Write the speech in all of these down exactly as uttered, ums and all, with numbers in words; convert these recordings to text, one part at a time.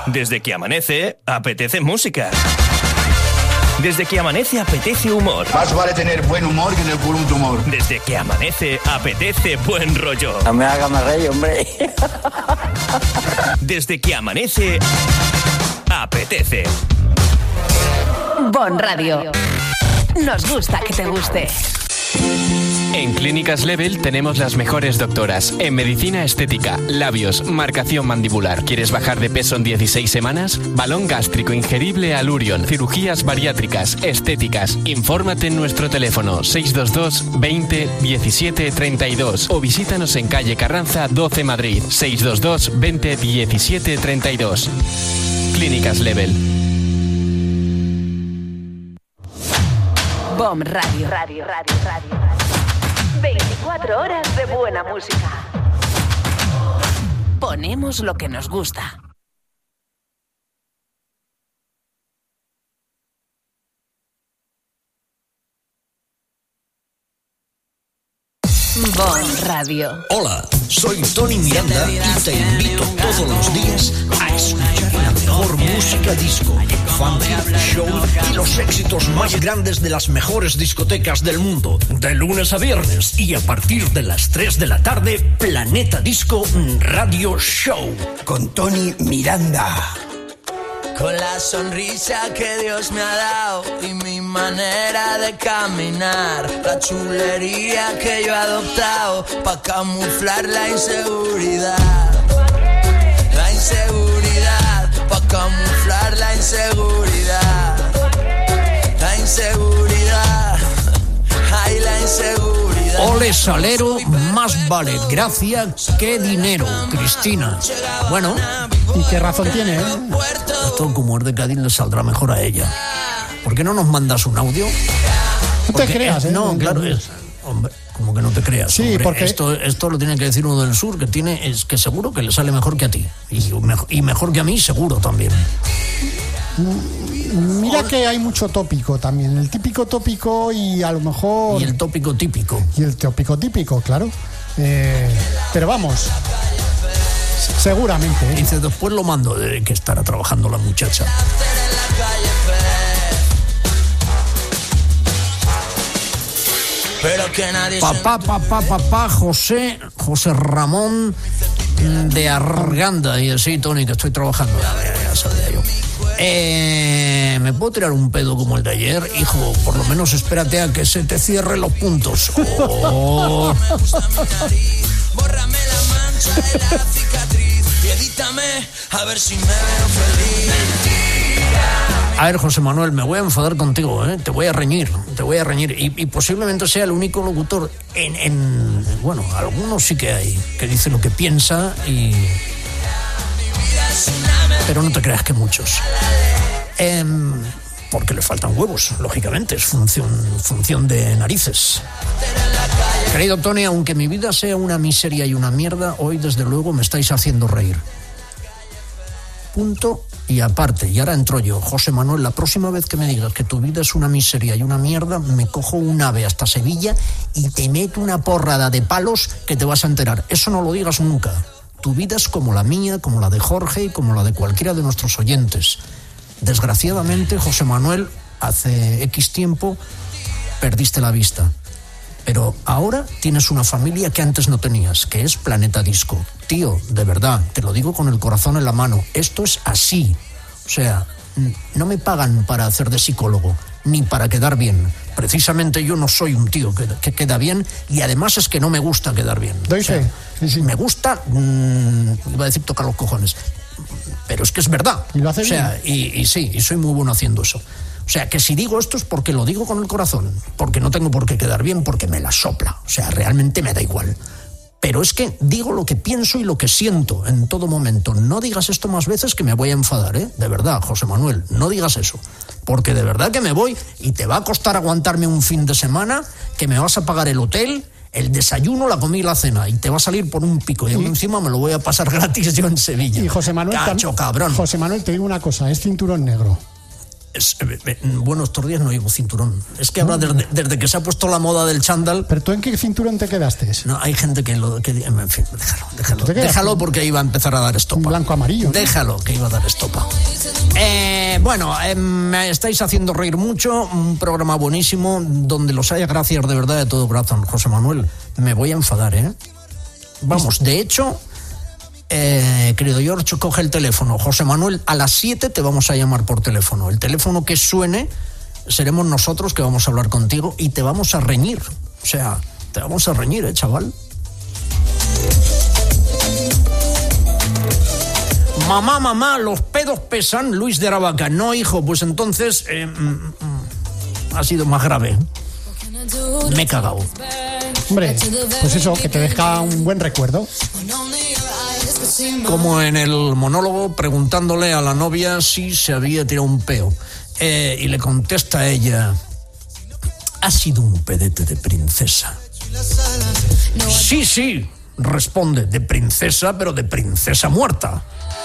Desde que amanece, apetece música. Desde que amanece, apetece humor. Más vale tener buen humor que tener un tumor. Desde que amanece, apetece buen rollo. No me hagas más reír, hombre. Desde que amanece, apetece. Bon Radio. Nos gusta que te guste. En Clínicas Level tenemos las mejores doctoras en medicina estética, labios, marcación mandibular. ¿Quieres bajar de peso en dieciséis semanas? Balón gástrico ingerible Alurion, cirugías bariátricas, estéticas. Infórmate en nuestro teléfono seis dos dos, veinte, diecisiete, treinta y dos o visítanos en calle Carranza doce Madrid, seis dos dos, veinte, diecisiete, treinta y dos. Clínicas Level. Bon Radio. Radio, radio, radio. veinticuatro horas de buena música. Ponemos lo que nos gusta. Bon Radio. Hola, soy Tony Miranda y te invito todos los días a escuchar la mejor música disco, funky, show y los éxitos más grandes de las mejores discotecas del mundo. De lunes a viernes y a partir de las tres de la tarde, Planeta Disco Radio Show. Con Tony Miranda. Con la sonrisa que Dios me ha dado y mi manera de caminar, la chulería que yo he adoptado pa' camuflar la inseguridad. La inseguridad, pa' camuflar la inseguridad. La inseguridad, ay la inseguridad. Ole salero, más vale gracia que dinero, Cristina. Bueno, ¿y qué razón tiene, eh? Esto como es de Cádiz le saldrá mejor a ella. ¿Por qué no nos mandas un audio? No te creas, ¿eh? No, claro, es, hombre, como que no te creas. Sí, hombre, porque esto, esto lo tiene que decir uno del sur, que tiene, es que seguro que le sale mejor que a ti. Y, y mejor que a mí, seguro también. Mira que hay mucho tópico también. El típico tópico y a lo mejor... Y el tópico típico. Y el tópico típico, claro. Eh, pero vamos... Seguramente, ¿eh? Dice, después lo mando, de que estará trabajando la muchacha. Papá, papá, papá, José, José Ramón de Arganda. Y así, Tony, que estoy trabajando. Ya, ya sabía yo. Eh, ¿Me puedo tirar un pedo como el de ayer? Hijo, por lo menos espérate a que se te cierren los puntos. Oh. Bórrame la mancha de la cicatriz y edítame a ver si me veo feliz. A ver, José Manuel, me voy a enfadar contigo, ¿eh? Te voy a reñir, te voy a reñir. Y, y posiblemente sea el único locutor en, en... Bueno, algunos sí que hay, que dice lo que piensa y... Pero no te creas que muchos. Eh, porque le faltan huevos, lógicamente, es función, función de narices. Querido Tony, aunque mi vida sea una miseria y una mierda, hoy desde luego me estáis haciendo reír. Punto y aparte. Y ahora entro yo. José Manuel, la próxima vez que me digas que tu vida es una miseria y una mierda, me cojo un ave hasta Sevilla y te meto una porrada de palos que te vas a enterar. Eso no lo digas nunca. Tu vida es como la mía, como la de Jorge y como la de cualquiera de nuestros oyentes. Desgraciadamente, José Manuel, hace X tiempo perdiste la vista. Pero ahora tienes una familia que antes no tenías, que es Planeta Disco. Tío, de verdad, te lo digo con el corazón en la mano, esto es así. O sea, no me pagan para hacer de psicólogo, ni para quedar bien. Precisamente yo no soy un tío que, que queda bien, y además es que no me gusta quedar bien. Doy fe. O sea, me gusta, mmm, iba a decir tocar los cojones, pero es que es verdad. Y lo hace o sea, bien. Y, y sí, y soy muy bueno haciendo eso. O sea, que si digo esto es porque lo digo con el corazón, porque no tengo por qué quedar bien, porque me la sopla. O sea, realmente me da igual. Pero es que digo lo que pienso y lo que siento en todo momento. No digas esto más veces que me voy a enfadar, ¿eh? De verdad, José Manuel, no digas eso. Porque de verdad que me voy y te va a costar aguantarme un fin de semana, que me vas a pagar el hotel, el desayuno, la comida y la cena, y te va a salir por un pico. Y, y encima me lo voy a pasar gratis yo en Sevilla. Y José Manuel... Cacho, cabrón. José Manuel, te digo una cosa, es cinturón negro. Es, eh, eh, bueno, estos días no llevo cinturón. Es que ahora no, desde, desde que se ha puesto la moda del chándal. ¿Pero tú en qué cinturón te quedaste? No, hay gente que lo... Que, en fin, déjalo, déjalo. Déjalo porque iba a empezar a dar estopa. Blanco amarillo. Déjalo, que iba a dar estopa. Eh, bueno, eh, me estáis haciendo reír mucho. Un programa buenísimo, donde los haya. Gracias de verdad de todo corazón, José Manuel. Me voy a enfadar, ¿eh? Vamos, de hecho... Eh, querido George, coge el teléfono. José Manuel, a las siete te vamos a llamar por teléfono. El teléfono que suene seremos nosotros que vamos a hablar contigo y te vamos a reñir. O sea, te vamos a reñir, ¿eh, chaval? Mamá, mamá, los pedos pesan. Luis de Aravaca. No, hijo, pues entonces eh, mm, ha sido más grave. Me he cagado. Hombre, pues eso, que te deja un buen recuerdo. Como en el monólogo, preguntándole a la novia si se había tirado un peo. Eh, y le contesta a ella: ha sido un pedete de princesa. Sí, sí, responde, de princesa, pero de princesa muerta.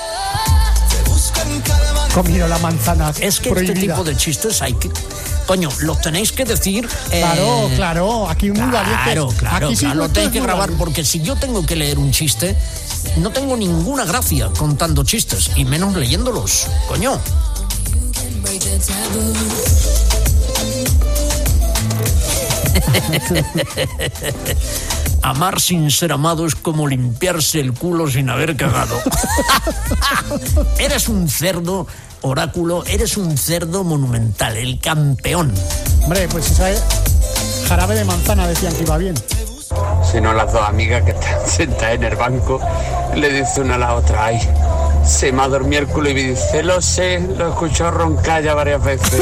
Comido la manzana Es que prohibida. este tipo de chistes hay que... Coño, los tenéis que decir... Eh... Claro, claro, aquí un Claro, claro, aquí sí claro, lo tenéis que grabar, porque si yo tengo que leer un chiste, no tengo ninguna gracia contando chistes, y menos leyéndolos, coño. Amar sin ser amado es como limpiarse el culo sin haber cagado. Eres un cerdo, Oráculo, eres un cerdo monumental, el campeón. Hombre, pues esa es jarabe de manzana, decían que iba bien. Si no, las dos amigas que están sentadas en el banco, le dice una a la otra: ay, se me ha dormido el culo, y me dice: lo sé, lo he escuchado roncar ya varias veces.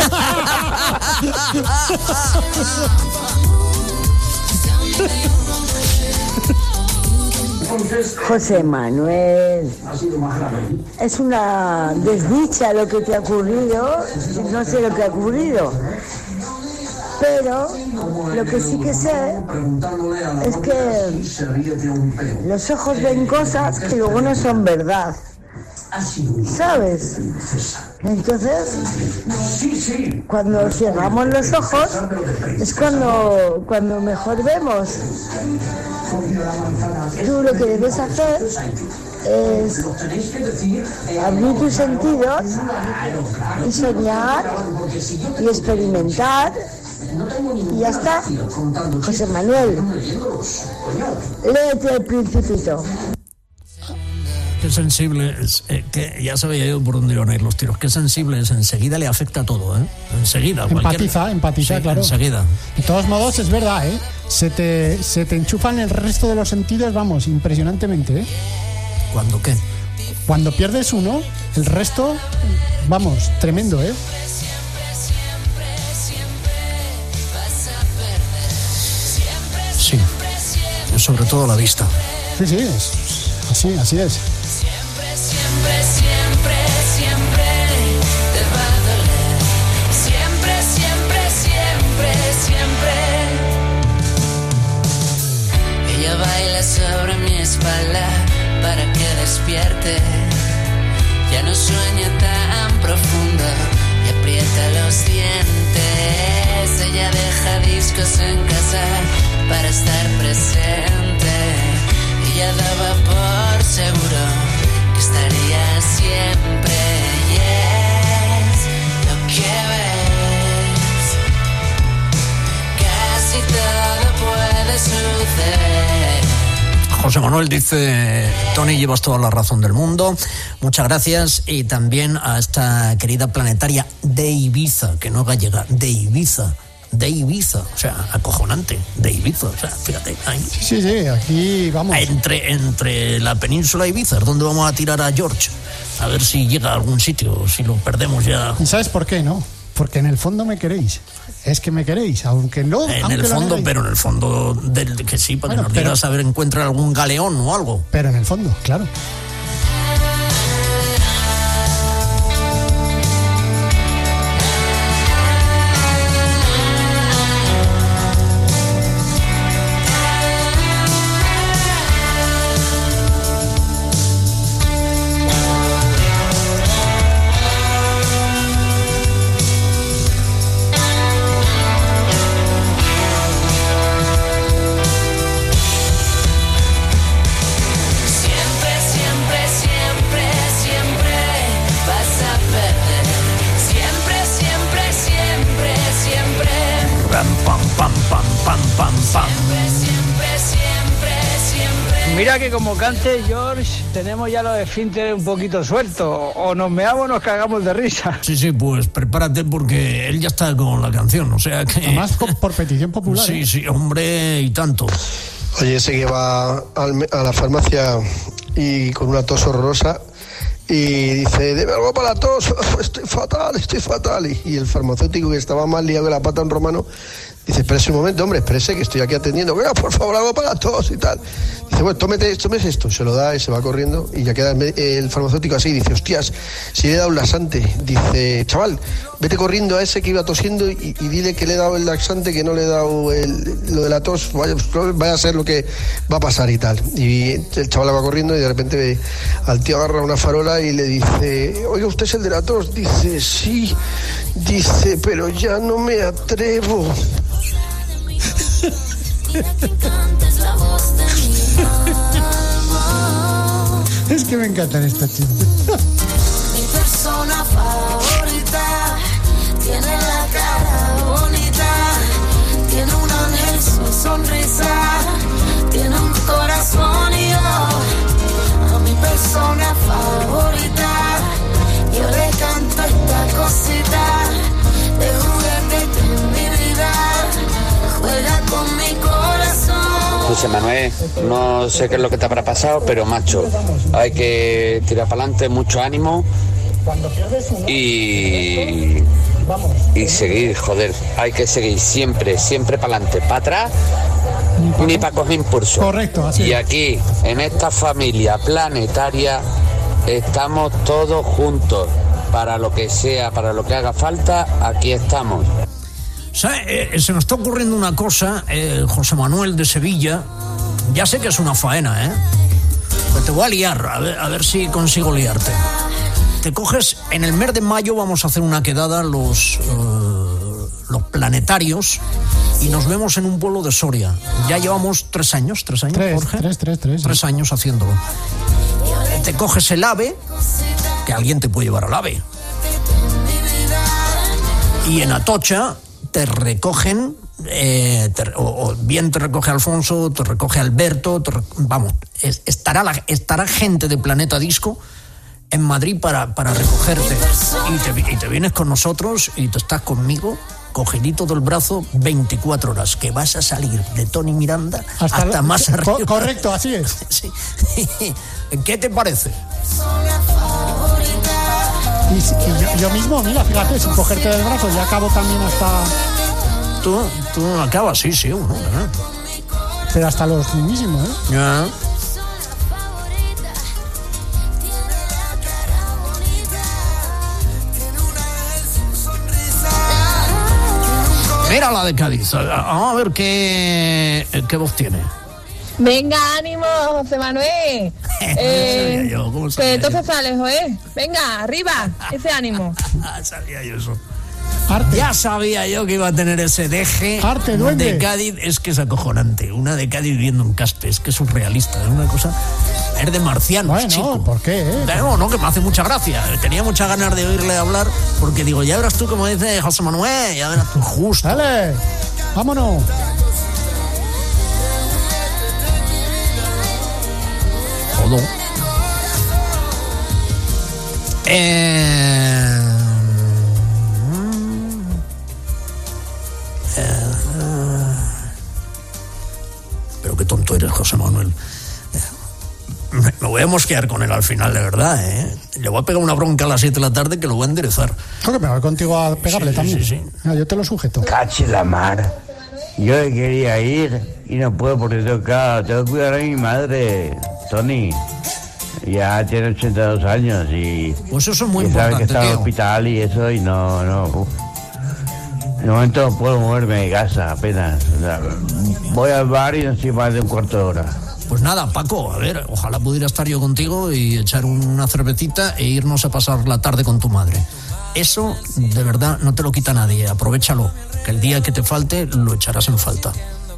José Manuel, es una desdicha lo que te ha ocurrido, no sé lo que ha ocurrido, pero lo que sí que sé es que los ojos ven cosas que luego no son verdad, ¿sabes? Entonces, cuando cerramos los ojos es cuando, cuando mejor vemos. Tú lo que debes hacer es abrir tus sentidos y soñar y experimentar, y ya está. José Manuel, léete El Principito. Qué sensible es, eh, que ya sabía yo por dónde iban a ir los tiros. Qué sensible es, enseguida le afecta todo, ¿eh? Enseguida. Empatiza, cualquier... empatiza, sí, claro. Enseguida. De todos modos, es verdad, ¿eh? Se te, se te enchufan el resto de los sentidos, vamos, impresionantemente, ¿eh? ¿Cuándo qué? Cuando pierdes uno, el resto, vamos, tremendo, ¿eh? Sí, sobre todo la vista. Sí, sí, es, así, así es. Siempre, siempre, siempre, siempre te va a doler. Siempre, siempre, siempre, siempre. Ella baila sobre mi espalda para que despierte. Ya no sueña tan profundo y aprieta los dientes. Ella deja discos en casa para estar presente. Ella daba por seguro que estaría siempre. Y es lo que ves. Casi todo puede suceder. José Manuel dice: Tony, llevas toda la razón del mundo. Muchas gracias. Y también a esta querida planetaria de Ibiza, que no gallega, de Ibiza. De Ibiza, o sea, acojonante, de Ibiza, o sea, fíjate, ahí. Sí, sí, aquí vamos. Entre, entre la península de Ibiza, es donde vamos a tirar a George, a ver si llega a algún sitio, si lo perdemos ya. ¿Y sabes por qué, no? Porque en el fondo me queréis. Es que me queréis, aunque no. En aunque el fondo, pero en el fondo del que sí, para bueno, que nos pero, digas a ver, encuentra algún galeón o algo. Pero en el fondo, claro. Mira que como cante George, tenemos ya los esfínteres un poquito sueltos. O nos meamos o nos cagamos de risa. Sí, sí, pues prepárate porque él ya está con la canción, o sea que... Además por petición popular. Sí, ¿eh? sí, hombre, y tanto. Oye, ese que va al, a la farmacia y con una tos horrorosa y dice, deme algo para la tos, estoy fatal, estoy fatal. Y, y el farmacéutico, que estaba más liado que la pata en romano, dice, espérese un momento, hombre, espérese que estoy aquí atendiendo. Venga, por favor, algo para la tos y tal. Dice, bueno, tómete, tómese esto. Se lo da y se va corriendo y ya queda el, el farmacéutico así. Dice, hostias, si le he dado un laxante. Dice, chaval, vete corriendo a ese que iba tosiendo y, y dile que le he dado el laxante, que no le he dado el, lo de la tos. Vaya, vaya a ser lo que va a pasar y tal. Y el chaval va corriendo y de repente ve al tío agarra una farola y le dice, oiga, ¿usted es el de la tos? Dice, sí. Dice, pero ya no me atrevo. Es que me encantan estos chistes. Mi persona favorita tiene la cara bonita, tiene un ángel, su sonrisa, tiene un corazón y yo a mi persona favorita yo le canto esta cosita de juguete en mi vida, juega con mi corazón. José Manuel, no sé qué es lo que te habrá pasado, pero macho, hay que tirar para adelante, mucho ánimo y, y seguir, joder, hay que seguir siempre, siempre para adelante, para atrás, ni para coger impulso. Correcto, así. Y aquí, en esta familia planetaria, estamos todos juntos, para lo que sea, para lo que haga falta, aquí estamos. ¿Sabe? Eh, se me está ocurriendo una cosa, eh, José Manuel de Sevilla. Ya sé que es una faena, ¿eh? Pero te voy a liar, a ver, a ver si consigo liarte. Te coges, en el mes de mayo vamos a hacer una quedada los, uh, los planetarios y nos vemos en un pueblo de Soria. Ya llevamos tres años, tres años, Tres, Jorge. tres, tres, tres. Tres años haciéndolo. Te coges el AVE, que alguien te puede llevar al AVE. Y en Atocha te recogen, eh, te, o, o bien te recoge Alfonso, te recoge Alberto, te, vamos, es, estará, la, estará gente de Planeta Disco en Madrid para, para recogerte. Y te, y te vienes con nosotros y te estás conmigo, cogidito del brazo, veinticuatro horas, que vas a salir de Tony Miranda hasta, hasta la, más arriba. Co- correcto, así es. Sí. ¿Qué te parece? Y, y yo, yo mismo, mira, fíjate, sin cogerte del brazo, ya acabo también hasta... Tú, tú acabas, sí, sí, uno, ¿eh? Pero hasta los mismísimos, ¿eh? Ya. Mira la de Cádiz. Vamos a ver qué, qué voz tiene. Venga, ánimo, José Manuel. Eh, yo, ¿cómo que entonces sales, ¿eh? Venga, arriba, ese ánimo. Sabía yo eso. Arte. Ya sabía yo que iba a tener ese deje. Arte, duende. De Cádiz. Es que es acojonante. Una de Cádiz viviendo en Caspe. Es que es surrealista. Es una cosa... Es de marcianos, bueno, chico. ¿por qué? Eh? No, no, que me hace mucha gracia. Tenía muchas ganas de oírle hablar porque digo, ya verás tú como dice José Manuel, ya verás tú justo. Dale, vámonos. Todo. Eh... Eh... Pero qué tonto eres, José Manuel. Me voy a mosquear con él al final, de verdad, ¿eh? Le voy a pegar una bronca a las siete de la tarde que lo voy a enderezar. Creo que me voy contigo a pegarle sí, también. Sí, sí. Ah, yo te lo sujeto. Cache la mar. Yo quería ir y no puedo porque tengo que, tengo que cuidar a mi madre, Tony. Ya tiene ochenta y dos años y... Pues eso es muy y importante, sabe que está en el tío. hospital y eso y no, no... Uf. De momento no puedo moverme de casa apenas. O sea, voy al bar y no estoy más de un cuarto de hora. Pues nada, Paco, a ver, ojalá pudiera estar yo contigo y echar una cervecita e irnos a pasar la tarde con tu madre. Eso, de verdad, no te lo quita nadie, aprovéchalo, que el día que te falte lo echarás en falta.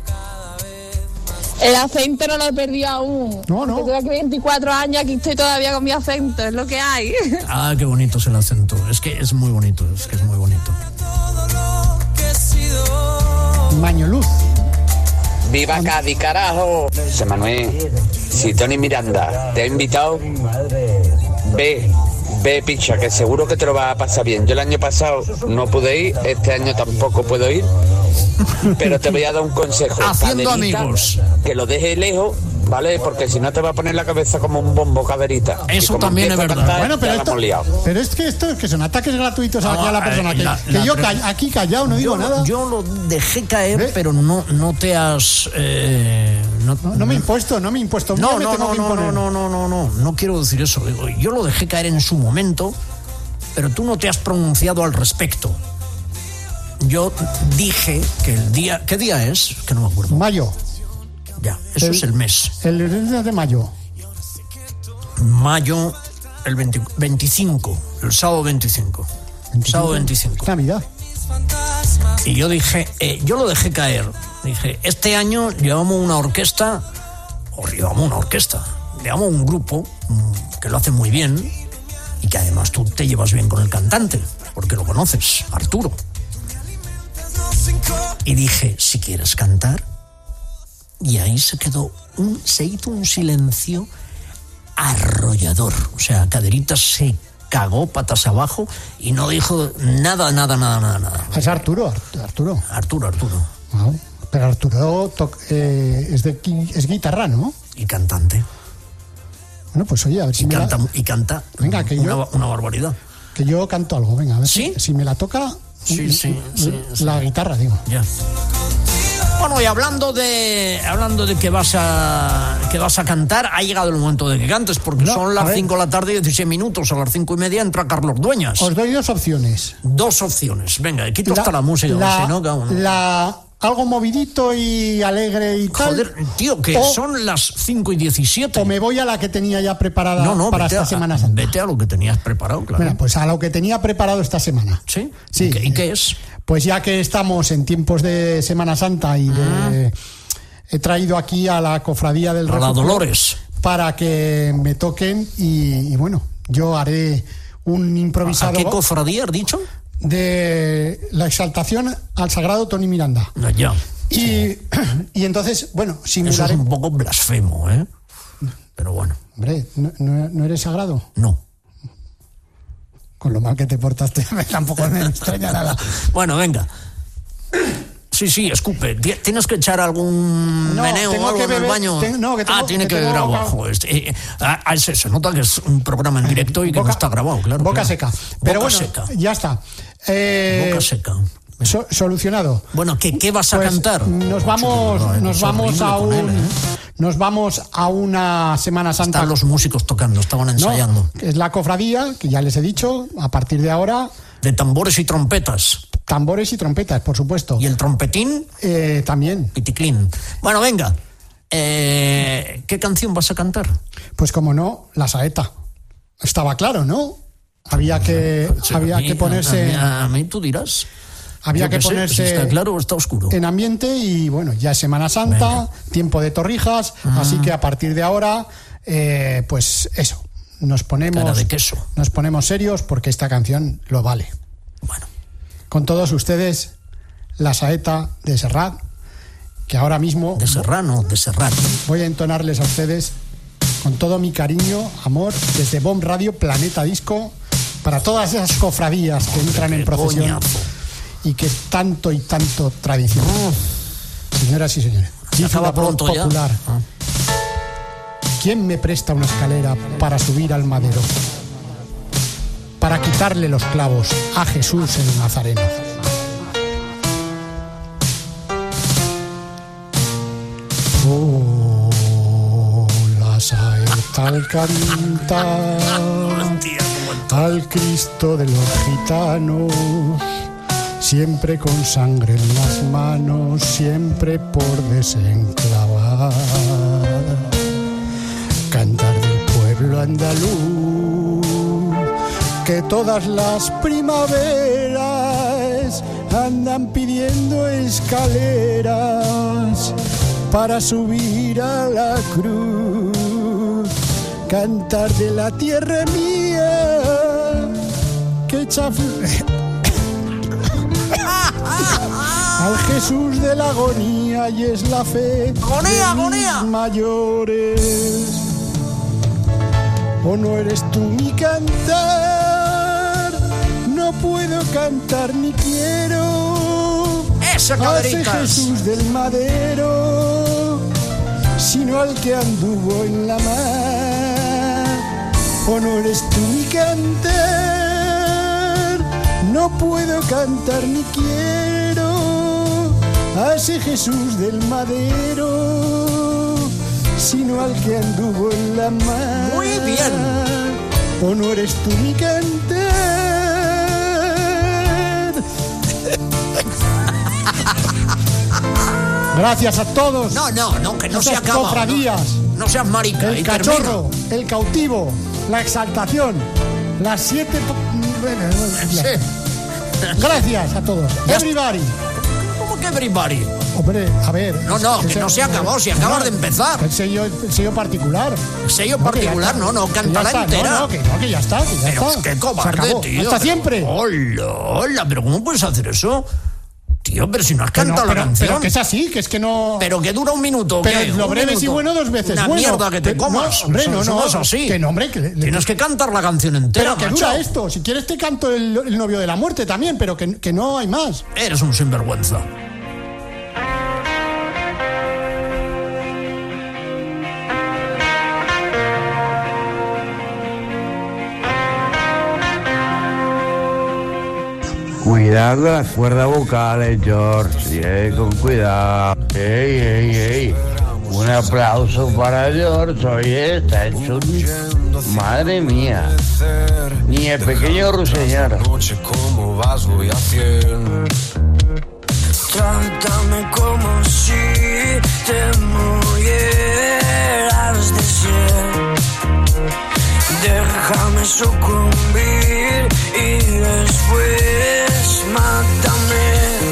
El acento no lo he perdido aún. No, no. Tengo aquí veinticuatro años, aquí estoy todavía con mi acento, es lo que hay. Ah, qué bonito es el acento, es que es muy bonito, es que es muy bonito. Mañoluz. ¡Viva Cádiz, carajo! José Manuel, si Tony Miranda te ha invitado, ve, ve, picha, que seguro que te lo va a pasar bien. Yo el año pasado no pude ir, este año tampoco puedo ir, pero te voy a dar un consejo. Haciendo Caderita, amigos. que lo deje lejos, ¿vale? Porque si no te va a poner la cabeza como un bombo, Caderita. Eso también es verdad. Bueno, pero, esto, pero es que esto que son ataques gratuitos aquí a la persona. Que, la, que la yo pre- ca- aquí callado no digo yo, nada. Yo lo dejé caer, pero no, no te has... Eh, no, no, no me he impuesto, no me he impuesto. No, Yo me no, tengo no, que no, imponer. no, no, no, no, no quiero decir eso. Digo, yo lo dejé caer en su momento, pero tú no te has pronunciado al respecto. Yo dije que el día... ¿Qué día es? Que no me acuerdo. Mayo. Ya, eso El- es el mes. El mes de mayo. Mayo, el veinte veinticinco, el sábado veinticinco. Sábado veinticinco. Navidad. Y yo dije, eh, yo lo dejé caer. Dije, este año llevamos una orquesta, o llevamos una orquesta, llevamos un grupo mm, que lo hace muy bien y que además tú te llevas bien con el cantante, porque lo conoces, Arturo. Y dije, si quieres cantar, y ahí se quedó, un, se hizo un silencio arrollador. O sea, Caderita se cagó patas abajo y no dijo nada, nada, nada, nada, nada. Es Arturo, Arturo. Arturo, Arturo. Wow. Pero Arturo to- eh, es, de, gui- es guitarra, ¿no? Y cantante. Bueno, pues oye, a ver si Y me canta, la, y canta Venga, que una, yo- una barbaridad. que yo canto algo. Venga, a ver ¿Sí? si, si me la toca. Sí, sí, sí, La guitarra, digo. Ya. Bueno, y hablando de hablando de que vas a que vas a cantar, ha llegado el momento de que cantes, porque No, son a las ver. cinco de la tarde y dieciséis minutos. A las cinco y media entra Carlos Dueñas. Os doy dos opciones. Dos opciones. Venga, quito hasta la música, la, si no, cada uno. la- algo movidito y alegre y tal. Joder, tío, que o, son las cinco y diecisiete. o me voy a la que tenía ya preparada No, no, para vete esta a, Semana Santa. vete a lo que tenías preparado, claro. Bueno, pues a lo que tenía preparado esta semana. ¿Sí? Sí. ¿Y qué, y qué es? Pues ya que estamos en tiempos de Semana Santa y de, he traído aquí a la Cofradía del A la Refugio Dolores. para que me toquen y, y bueno, yo haré un ¿A improvisado qué cofradía has dicho? de la exaltación al Sagrado Tony Miranda. Ah, ya. Y, y entonces, bueno, Eso es simularé... un poco blasfemo, ¿eh? Pero bueno. Hombre, ¿no, no, no eres sagrado? No. Con lo mal que te portaste, tampoco me extraña nada. Bueno, venga. Sí, sí, escupe. Ti- ¿Tienes que echar algún No, meneo tengo o algo que en el beber- baño? tengo- no, que tengo- ah, tiene que que, tengo beber agua. boca- Joder, este, eh, ah, ah, se, se nota que es un programa en directo y que Boca- no está grabado, claro. Boca claro. seca. Pero Boca bueno, seca. ya está. Eh, Boca seca. so- solucionado. Bueno, ¿qué, qué vas a Pues cantar? Nos vamos, no, no, nos es vamos a horrible un, con él, ¿eh? nos vamos a una Semana Santa. Están los músicos tocando, estaban ¿no? ensayando. Que es la cofradía, que ya les he dicho, a partir de ahora, De tambores y trompetas. tambores y trompetas, por supuesto. Y el trompetín, Eh, también. piticlín. Bueno, venga. Eh, ¿Qué canción vas a cantar? Pues como no, la saeta. Estaba claro, ¿no? Había que, Sí, había a mí- que ponerse, A, a- a mí tú dirás. había Yo que qué sé, ponerse si está claro o está oscuro. en ambiente y bueno, ya es Semana Santa, Venga. tiempo de torrijas, Ah. así que a partir de ahora, eh, pues eso, nos ponemos, Cara de queso. nos ponemos serios porque esta canción lo vale. Bueno. Con todos ustedes, la saeta de Serrat, que ahora mismo De Serrano, de Serrat. voy a entonarles a ustedes con todo mi cariño, amor, desde Bomb Radio, Planeta Disco, para todas esas cofradías que entran en qué procesión coñazo. y que tanto y tanto tradición. Señoras y señores, Se dice acaba una voz pronto ya. popular. Ah. ¿Quién me presta una escalera para subir al madero? Para quitarle los clavos a Jesús el Nazareno. Oh, la saeta al cantar al Cristo de los gitanos, siempre con sangre en las manos, siempre por desenclavar. Cantar del pueblo andaluz, que todas las primaveras andan pidiendo escaleras para subir a la cruz. Cantar de la tierra mía, que echa... fl- al Jesús de la agonía y es la fe agonía, de agonía. mis mayores. ¿O no eres tú mi cantar? No puedo cantar ni quiero. Esa Caderitas. A ese Jesús del madero, sino al que anduvo en la mar. ¿O no eres tú mi cantar? No puedo cantar ni quiero a ese Jesús del madero, sino al que anduvo en la mar. Muy bien. ¿O no eres tú mi cantar? Gracias a todos. No, no, no, que no se acaba. Cofradías. No, no seas marica. El cachorro, termina. El cautivo, la exaltación, las siete... Sí. Gracias a todos. Ya everybody. ¿Cómo que everybody? Hombre, a ver. No, no, que no se acabó, si acabas de empezar. El sello, el sello particular. El sello particular, no, no, cántala entera. No, no, que no, que ya está, que ya pero está. Qué cobarde, tío. Hasta siempre. Hola, hola, pero ¿cómo puedes hacer eso? Tío, pero si no has cantado pero, la pero, canción. Pero que es así, que es que no... Pero que dura un minuto. Pero ¿qué? lo breve y bueno dos veces. Una bueno, mierda que te que, comas. No, hombre, no, eso, no. Eso es así. Que no, hombre, que le, Tienes que cantar la canción entera, Pero que macho. dura esto. Si quieres te canto el, el novio de la muerte también, pero que, que no hay más. Eres un sinvergüenza. Cuidado con las cuerdas vocales, George. Yeah, con cuidado. Ey, ey, ey. Un aplauso para George. Oye, está hecho un... Madre mía. Ni el pequeño ruiseñor. Trátame como si te murieras de sed. Déjame sucumbir y después mátame.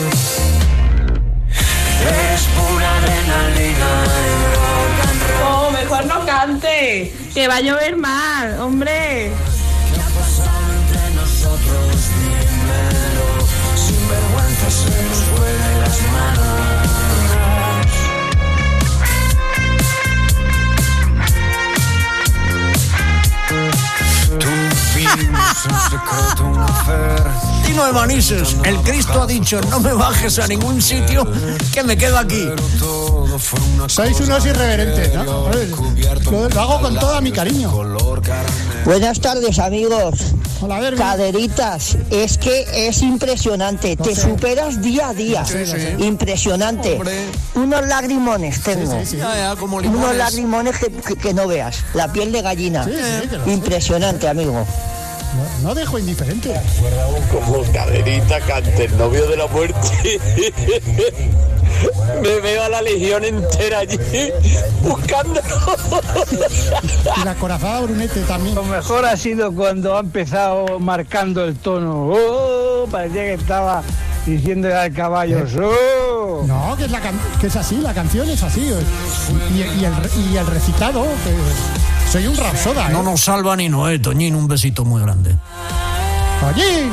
Es pura adrenalina y rock and roll. Oh, mejor no cante, que va a llover mal, hombre. ¿Qué ha pasado entre nosotros? Dímelo. Sin vergüenza se nos fue de las manos. Tino de Manises, el Cristo ha dicho: no me bajes a ningún sitio, que me quedo aquí. Sois unos irreverentes, ¿no? Lo, lo hago con todo mi cariño. Buenas tardes, amigos. Hola, Derby. Caderitas, es que es impresionante, No te sé. superas día a día. Sí, sí. Impresionante. Hombre. Unos lagrimones tengo. Sí, sí, sí. Ya, ya, como Unos limones. lagrimones que, que- que no veas. La piel de gallina. Sí, sí, que lo sé. Impresionante, amigo. No, no dejo indiferente. Como Caderita cante el novio de la muerte. Me veo a la legión entera allí buscando. Y la corazada Brunete también. Lo mejor ha sido cuando ha empezado marcando el tono. ¡Oh! Parecía que estaba diciéndole al caballo. ¡Oh! No, que es, la can- que es así, la canción es así. Y, y el, re- y el recitado, que soy un rapsoda, ¿eh? No nos salva ni Noé, Toñín, un besito muy grande. Oye,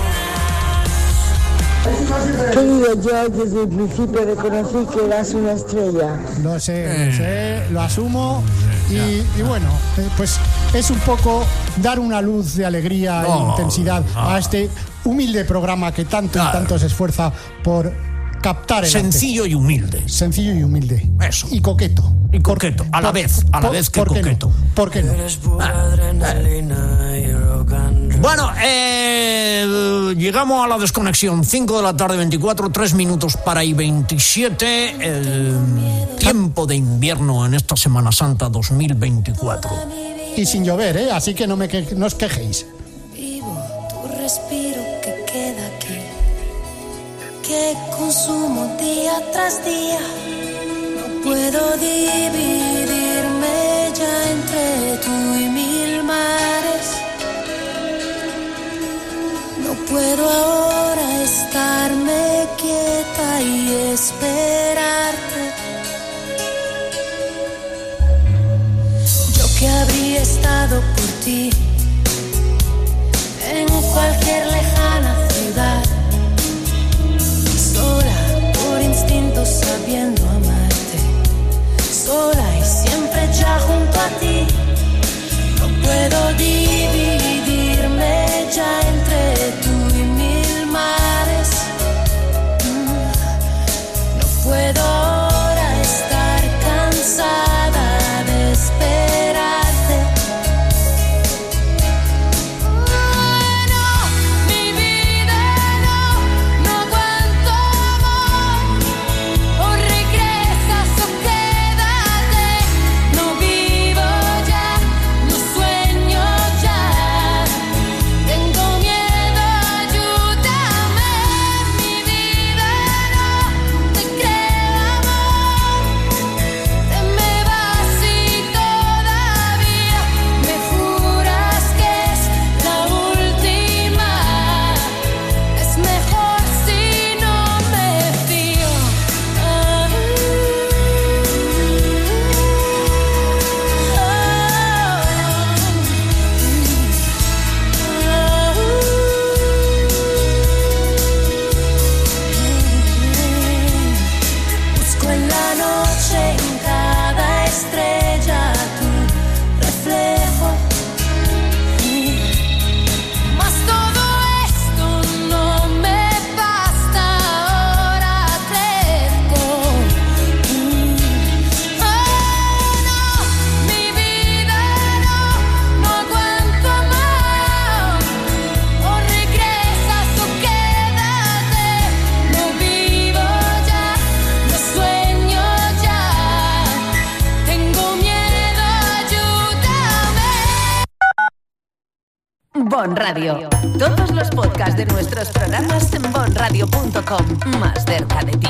Querido George, desde el principio reconocí que eras una estrella. lo sé, lo sé, lo asumo. Y, y bueno, eh, pues es un poco dar una luz de alegría e No, intensidad no. a este humilde programa que tanto y Claro. tanto se esfuerza por captar el Sencillo y humilde. arte. Sencillo y humilde. Eso. Y coqueto. Y coqueto, a la Por- vez, a la por- vez que ¿por qué coqueto. no? ¿Por qué no? Eres pura adrenalina y rock and roll. Bueno, eh, llegamos a la desconexión. cinco de la tarde, veinticuatro, tres minutos para y veintisiete. El tiempo de invierno en esta Semana Santa dos mil veinticuatro. Y sin llover, ¿eh? Así que no, me que- no os quejéis. Vivo tu respiro que queda aquí, que consumo día tras día. No puedo dividirme ya entre tú y mil mares. No puedo ahora estarme quieta y esperarte. Yo que habría estado por ti en cualquier lejana ciudad, sola Bon Radio. Todos los podcasts de nuestros programas en bon radio punto com. Más cerca de ti.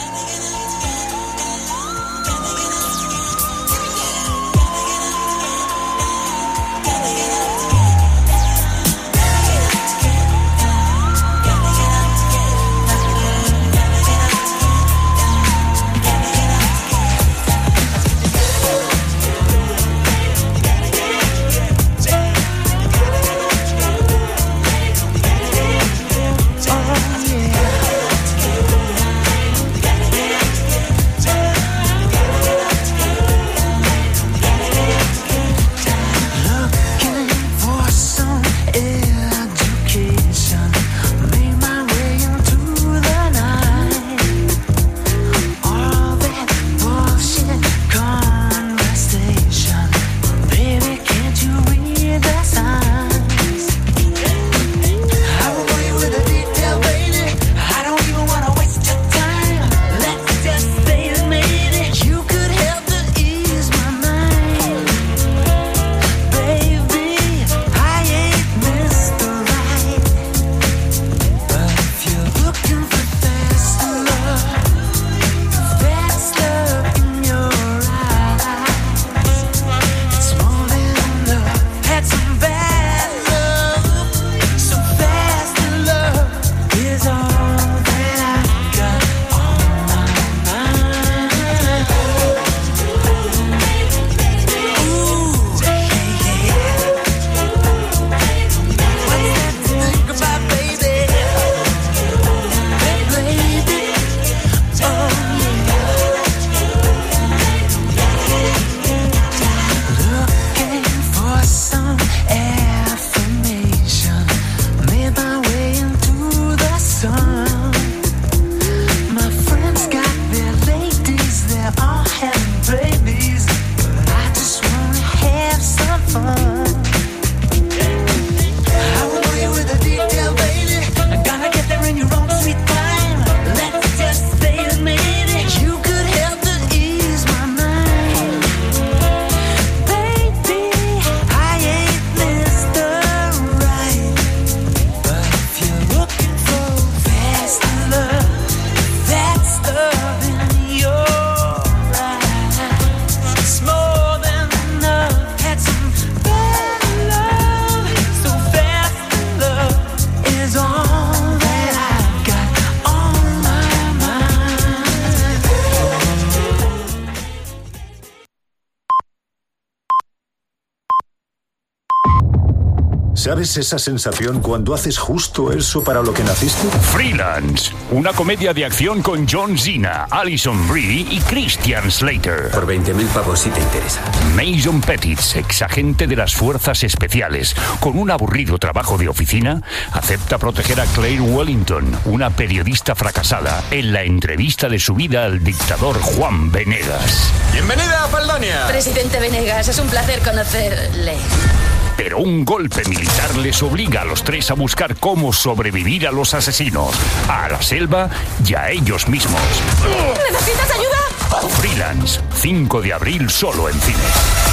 ¿Sabes esa sensación cuando haces justo eso para lo que naciste? Freelance, una comedia de acción con John Cena, Alison Brie y Christian Slater. Por veinte mil pavos si te interesa. Mason Pettis, exagente de las fuerzas especiales, con un aburrido trabajo de oficina, acepta proteger a Claire Wellington, una periodista fracasada, en la entrevista de su vida al dictador Juan Venegas. ¡Bienvenida a Faldonia! Presidente Venegas, es un placer conocerle. Pero un golpe militar les obliga a los tres a buscar cómo sobrevivir a los asesinos, a la selva y a ellos mismos. ¿Necesitas ayuda? Freelance, cinco de abril, solo en cines.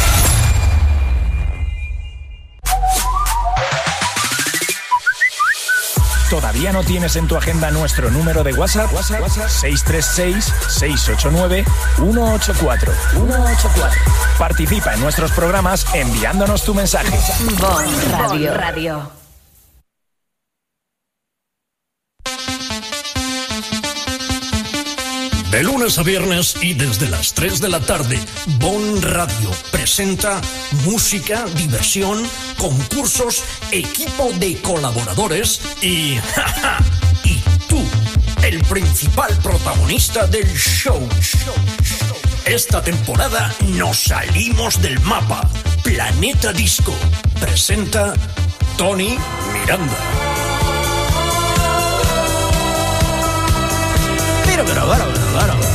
¿Todavía no tienes en tu agenda nuestro número de WhatsApp? WhatsApp, WhatsApp seis tres seis, seis ocho nueve, uno ocho cuatro. Participa en nuestros programas enviándonos tu mensaje. Bon Radio. Radio. De lunes a viernes y desde las tres de la tarde, Bon Radio presenta música, diversión, concursos, equipo de colaboradores y... ¡ja, ja! Y tú, el principal protagonista del show. Esta temporada nos salimos del mapa. Planeta Disco presenta Tony Miranda. Pero, pero, pero, pero, pero.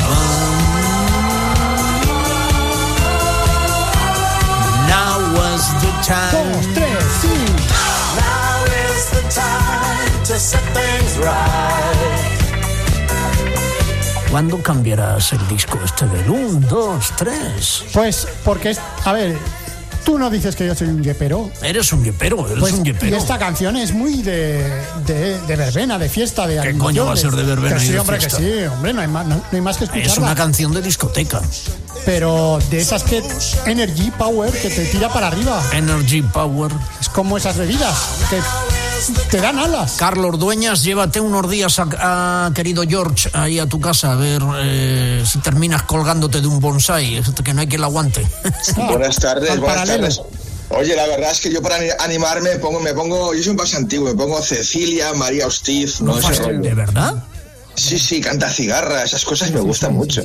Now was the time. Dos, tres, sí. Now is the time to set things right. ¿Cuándo cambiarás el disco este del uno, dos, tres? Pues porque, es, a ver, Tú no dices que yo soy un yepero. Eres un yepero, eres Pues, un y yepero. esta canción es muy de, de, de verbena, de fiesta, de ¿Qué animación, coño va a ser de verbena que y sí, de hombre, fiesta? que sí, hombre, no hay más, no, no hay más que escucharla. Es una canción de discoteca. Pero de esas que Energy Power, que te tira para arriba. Energy Power. Es como esas bebidas que te dan alas. Carlos Dueñas, llévate unos días a, a querido George ahí a tu casa a ver eh, si terminas colgándote de un bonsai, que no hay quien lo aguante. Buenas tardes, al buenas paralelo. tardes. Oye, la verdad es que yo para animarme me pongo, me pongo, yo soy un más antiguo, me pongo Cecilia, María Hostiz, ¿no? Ese rollo. ¿De verdad? Sí, sí, canta cigarra, esas cosas me gustan mucho.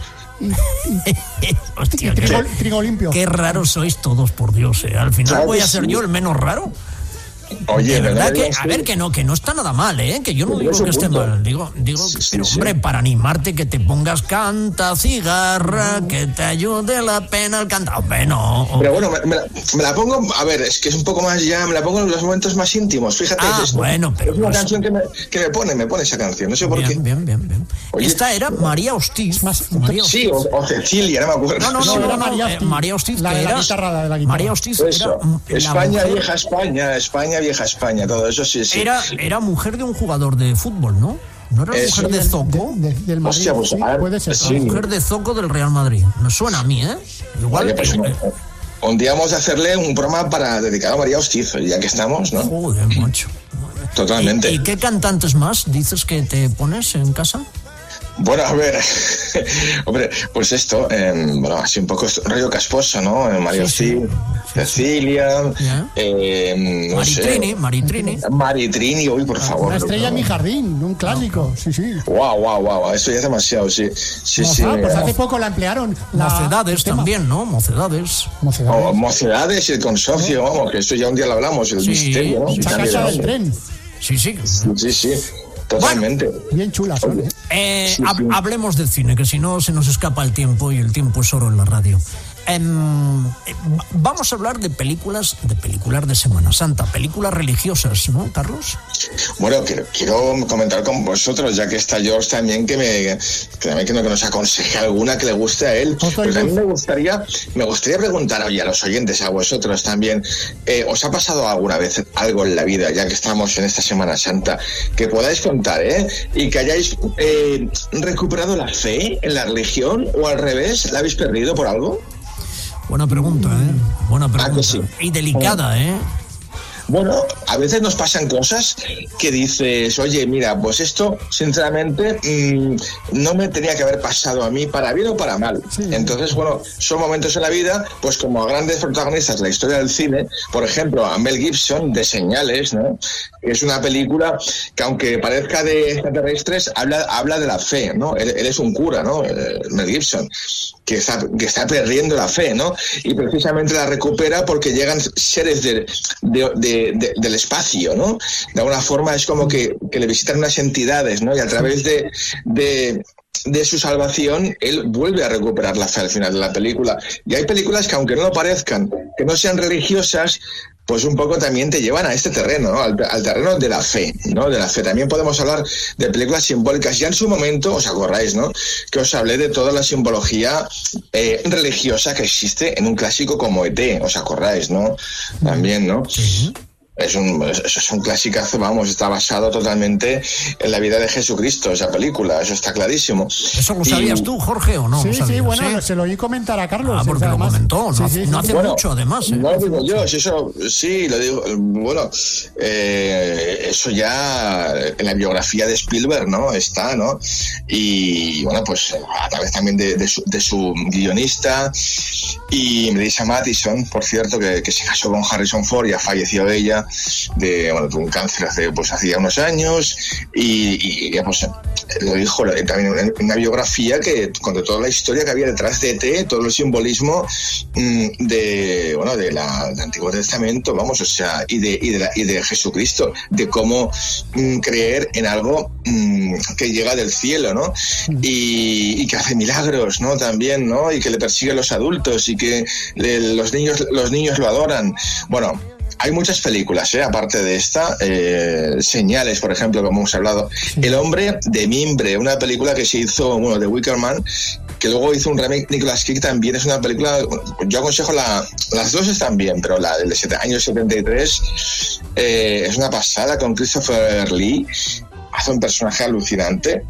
Hostia, Y trigo, qué, trigo limpio. qué raros sois todos, por Dios. Eh. Al final Claro voy que a ser sí. yo el menos raro. Oye, De verdad ¿verdad que, que a sí? ver, que no, que no está nada mal, ¿eh? Que yo no Por digo eso que esté punto. mal. Digo, digo, Sí, sí, pero sí. hombre, para animarte que te pongas canta cigarra, que te ayude la pena el cantar. Hombre, no. Pero bueno, me, me la, me la pongo, a ver, es que es un poco más ya, me la pongo en los momentos más íntimos, fíjate. Ah, es, bueno, pero es una no es- canción que me, que me pone, me pone esa canción, no sé por qué. Bien, bien, bien, bien. Oye, Esta era María Hostiz. María Sí, o, o Cecilia, no me acuerdo. No, no, no, No, no, era no, María eh, Hostiz. María Hostiz, La que de la era- guitarra, la de la guitarra. María Hostiz Eso, era mm, la España, mujer- vieja España, España, vieja España, todo eso sí, sí. Era, era mujer de un jugador de fútbol, ¿no? ¿No era Eso. mujer de Zoco? De- del Madrid, Hostia, pues, sí, a ver, puede ser. sí. Mujer de Zoco del Real Madrid. Me suena a mí, ¿eh? Igual. Oye, pues, eh, un, un día vamos a hacerle un programa para dedicado a María Hostiz, ya que estamos, ¿no? Joder, macho. Totalmente. ¿Y, y qué cantantes más dices que te pones en casa? Bueno, a ver, hombre, pues esto, eh, bueno, así un poco rollo casposo, ¿no? Eh, María Sí, sí. Hostiz, Cecilia, Ya. eh, no Maritrini, sé. Maritrini. Maritrini, uy, por favor. Una estrella en mi jardín, un clásico, sí, sí. Wow, wow, wow, eso ya es demasiado, sí. Sí, sí. Mozart, pues mira. hace poco la emplearon. La, Mocedades el tema. también, ¿no? Mocedades. Mocedades. O Mocedades y el consorcio, vamos, que eso ya un día lo hablamos, el Sí, misterio, ¿no? sí. La Cambio de casa del nombre. tren. Sí, sí. Sí, sí, totalmente. Bien chulas son, ¿eh? Eh, Sí, hab- sí. Hablemos del cine, que si no se nos escapa el tiempo y el tiempo es oro en la radio. Em, eh, va- vamos a hablar de películas, de películas de Semana Santa, películas religiosas, ¿no, Carlos? Bueno, quiero, quiero comentar con vosotros, ya que está George también, que me que, también que, no- que nos aconseje alguna que le guste a él. Pero también me gustaría, me gustaría preguntar, oye, a los oyentes, a vosotros también, eh, ¿os ha pasado alguna vez algo en la vida, ya que estamos en esta Semana Santa, que podáis contar, eh? Y que hayáis eh, recuperado la fe en la religión, o al revés, ¿la habéis perdido por algo? Buena pregunta, ¿eh? Buena pregunta. Ah, que sí. Y delicada, ¿eh? Bueno, a veces nos pasan cosas que dices, oye, mira, pues esto, sinceramente, mmm, no me tenía que haber pasado a mí, para bien o para mal. Entonces, bueno, son momentos en la vida, pues como a grandes protagonistas de la historia del cine, por ejemplo, a Mel Gibson, de Señales, ¿no? Es una película que, aunque parezca de extraterrestres, habla, habla de la fe, ¿no? Él, él es un cura, ¿no? Eh, Mel Gibson, que está, que está perdiendo la fe, ¿no? Y precisamente la recupera porque llegan seres de, de, de, de, del espacio, ¿no? De alguna forma es como que, que le visitan unas entidades, ¿no? Y a través de, de, de su salvación, él vuelve a recuperar la fe al final de la película. Y hay películas que, aunque no lo parezcan, que no sean religiosas, pues un poco también te llevan a este terreno, ¿no? al, al terreno de la fe, ¿no? De la fe. También podemos hablar de películas simbólicas. Ya en su momento, os acordáis, ¿no? Que os hablé de toda la simbología eh, religiosa que existe en un clásico como E T, ¿os acordáis, no? También, ¿no? Es un, es, es un clasicazo, vamos, está basado totalmente en la vida de Jesucristo, esa película, eso está clarísimo. ¿Eso lo sabías Y- tú, Jorge, o no? Sí, ¿Lo sí, sabías, bueno, eh? se lo oí comentar a Carlos. Ah, porque lo además. comentó, no, Sí, hace- sí, no sí. hace Bueno, mucho, además. ¿eh? No lo digo yo, si eso sí, lo digo. Bueno, eh, eso ya en la biografía de Spielberg, ¿no? Está, ¿no? Y bueno, pues a través también de, de, su, de su guionista y Melissa Mathison, por cierto, que, que se casó con Harrison Ford, ya falleció ella de, bueno, de un cáncer hace, pues hacía unos años y, y ya pues lo dijo también en una biografía que con toda la historia que había detrás de E T, todo el simbolismo mmm, de, bueno, de la, del Antiguo Testamento, vamos, o sea, y de, y de, la, y de Jesucristo, de cómo mmm, creer en algo mmm, que llega del cielo, ¿no? Y, y que hace milagros, ¿no? También, ¿no? Y que le persigue a los adultos y que le, los niños, los niños lo adoran. Bueno, hay muchas películas, ¿eh? Aparte de esta, eh, Señales, por ejemplo, como hemos hablado. El hombre de mimbre, una película que se hizo, bueno, de Wickerman, que luego hizo un remake Nicolas Cage, también es una película, yo aconsejo la, las dos están bien, pero la del año setenta y tres eh, es una pasada, con Christopher Lee, hace un personaje alucinante,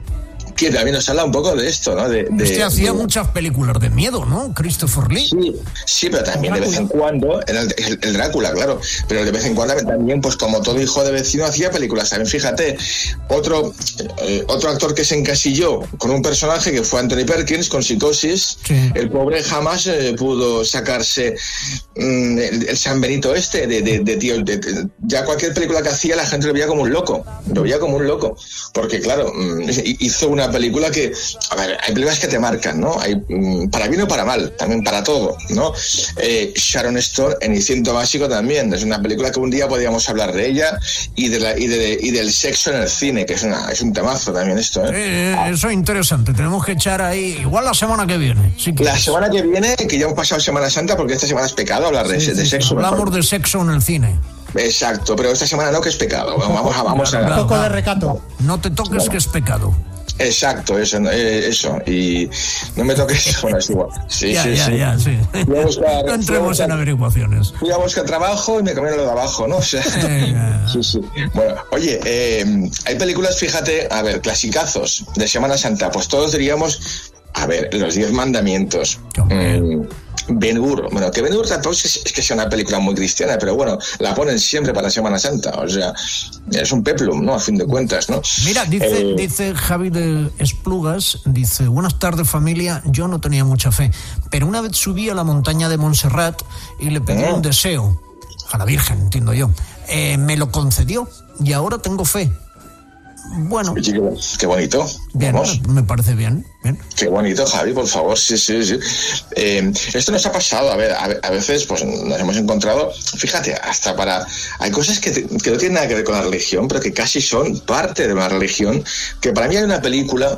que también nos habla un poco de esto, ¿no? De, de, este hacía de... muchas películas de miedo, ¿no? Christopher Lee. Sí, sí, pero también de vez en cuando, era el, el, el Drácula, claro, pero de vez en cuando también, pues como todo hijo de vecino, hacía películas. También fíjate, otro eh, otro actor que se encasilló con un personaje que fue Anthony Perkins, con Psicosis, sí. El pobre jamás eh, pudo sacarse mm, el, el San Benito este, de, de, de tío, de, de, ya cualquier película que hacía la gente lo veía como un loco, lo veía como un loco, porque claro, mm, hizo una película que, a ver, hay películas que te marcan, ¿no? Hay mm, para bien o para mal, también para todo, ¿no? Eh, Sharon Stone en Instinto Básico también, es una película que un día podríamos hablar de ella y de la y, de, y del sexo en el cine, que es una es un temazo también esto, ¿eh? Eh, eso es interesante, tenemos que echar ahí, igual la semana que viene. Sí que la es. semana que viene, que ya hemos pasado Semana Santa, porque esta semana es pecado hablar de, sí, de sí, sexo. Hablamos mejor. de sexo en el cine. Exacto, pero esta semana no, que es pecado. Vamos a vamos a un poco de recato. No te toques, bueno, que es pecado. Exacto, eso, eh, eso, y no me toques, bueno, es igual. Sí, ya, sí, ya, sí. ya, sí. Buscar, no entremos buscar, en averiguaciones. Fui a buscar trabajo y me comieron lo de abajo, ¿no? O sea, eh, sí, sí. Bueno, oye, eh, hay películas, fíjate, a ver, clasicazos de Semana Santa, pues todos diríamos, a ver, Los Diez Mandamientos. Mm, Ben-Hur, bueno, que Ben-Hur tampoco es, es que sea una película muy cristiana, pero bueno, la ponen siempre para Semana Santa, o sea, es un peplum, ¿no? A fin de cuentas, ¿no? Mira, dice, eh... dice Javi de Esplugas, dice, buenas tardes familia, yo no tenía mucha fe, pero una vez subí a la montaña de Montserrat y le pedí ¿Eh? un deseo a la Virgen, entiendo yo, eh, me lo concedió y ahora tengo fe. Bueno, Oye, qué, qué bonito. Bien, Vamos. me parece bien, bien. Qué bonito, Javi, por favor, sí, sí, sí. Eh, esto nos ha pasado, a ver, a, a veces pues nos hemos encontrado, fíjate, hasta para, hay cosas que, te, que no tienen nada que ver con la religión, pero que casi son parte de una religión, que para mí hay una película,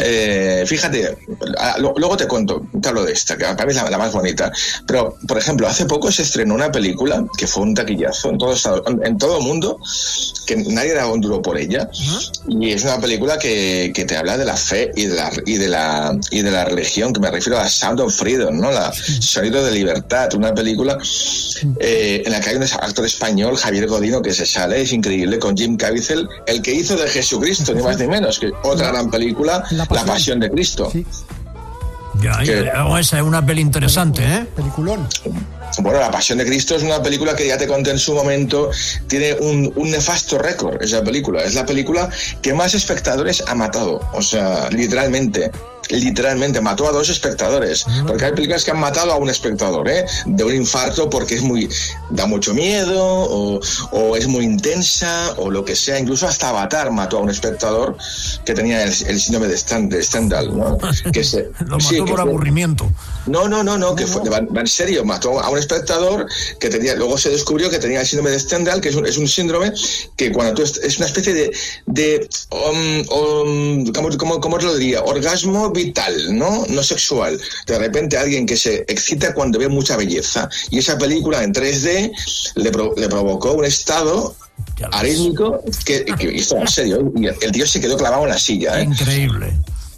eh, fíjate, a, lo, luego te cuento, te hablo de esta, que para mí es la, la más bonita, pero, por ejemplo, hace poco se estrenó una película que fue un taquillazo en todo, en, en todo el mundo, que nadie daba un duro por ella, uh-huh. Y es una película que, que te habla de la fe y de la, y de la y de la religión, que me refiero a Sound of Freedom, ¿no? La Sonido de Libertad, una película eh, en la que hay un actor español, Javier Godino, que se sale, es increíble, con Jim Caviezel, el que hizo de Jesucristo, ni más ni menos, que otra gran película, La Pasión, la Pasión de Cristo. Sí. Ya, que, ya, esa es una peli interesante, ¿eh? Peliculón. Bueno, La Pasión de Cristo es una película que ya te conté en su momento, tiene un, un nefasto récord, esa película. Es la película que más espectadores ha matado, o sea, literalmente. Literalmente mató a dos espectadores, porque hay películas que han matado a un espectador, ¿eh? De un infarto, porque es muy, da mucho miedo, o, o es muy intensa, o lo que sea. Incluso hasta Avatar mató a un espectador que tenía el, el síndrome de, Stand, de Stendhal, ¿no? Que se, lo mató sí, por fue, aburrimiento. No, no, no, no, que fue, en serio, mató a un espectador que tenía, luego se descubrió que tenía el síndrome de Stendhal, que es un, es un síndrome que cuando tú, es una especie de, de um, um, ¿cómo, cómo, cómo lo diría? Orgasmo vital, ¿no? No sexual. De repente alguien que se excita cuando ve mucha belleza. Y esa película en tres D le, pro, le provocó un estado arítmico que, que hizo en serio. Y el tío se quedó clavado en la silla, ¿eh? Increíble.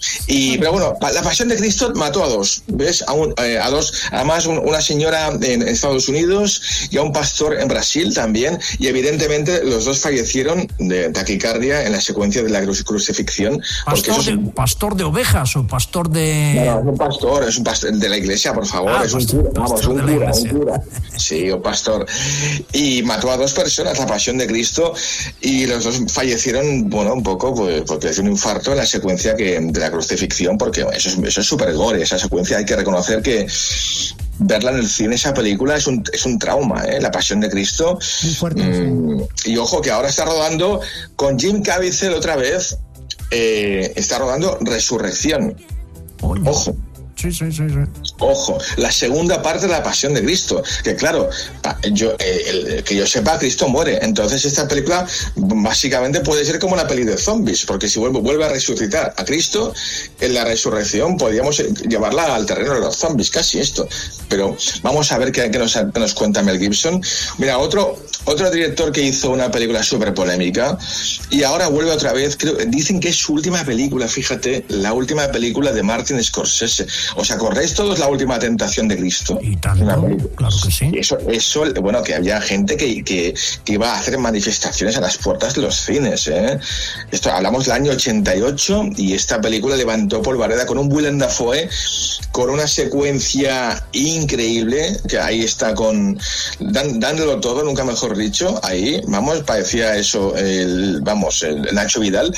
Y, pero bueno, La Pasión de Cristo mató a dos, ¿ves? A, un, eh, a dos, además un, una señora en Estados Unidos y a un pastor en Brasil también, y evidentemente los dos fallecieron de taquicardia en la secuencia de la crucifixión. ¿Pastor, porque de, un... ¿Pastor de ovejas o pastor de...? No, no, es un pastor, es un pastor de la iglesia, por favor, ah, es pastor, un cura, vamos, un cura, un cura. Sí, un pastor. Y mató a dos personas, La Pasión de Cristo, y los dos fallecieron, bueno, un poco, pues, porque es un infarto en la secuencia que de la crucifixión, porque eso es eso es súper gore, esa secuencia. Hay que reconocer que verla en el cine, esa película, es un, es un trauma, ¿eh? La Pasión de Cristo. Muy fuerte, mm, sí. Y ojo, que ahora está rodando con Jim Caviezel otra vez, eh, está rodando Resurrección. Oye. Ojo. Sí, sí, sí, sí. Ojo, la segunda parte de La Pasión de Cristo, que claro, yo, eh, el, que yo sepa, Cristo muere. Entonces esta película básicamente puede ser como una peli de zombies, porque si vuelve, vuelve a resucitar a Cristo, en la resurrección podríamos llevarla al terreno de los zombies, casi esto. pero vamos a ver qué, qué, nos, qué nos cuenta Mel Gibson. Mira, otro, otro director que hizo una película súper polémica y ahora vuelve otra vez, creo, dicen que es su última película, fíjate, la última película de Martin Scorsese. ¿Os acordáis todos La Última Tentación de Cristo? Y tanto, claro que sí. Eso, eso, bueno, que había gente que, que, que iba a hacer manifestaciones a las puertas de los cines, ¿eh? Esto, hablamos del año ochenta y ocho y esta película levantó polvareda con un Willem Dafoe, con una secuencia increíble, que ahí está con dan, dándolo todo, nunca mejor dicho, ahí, vamos, parecía eso, el, vamos, el Nacho Vidal,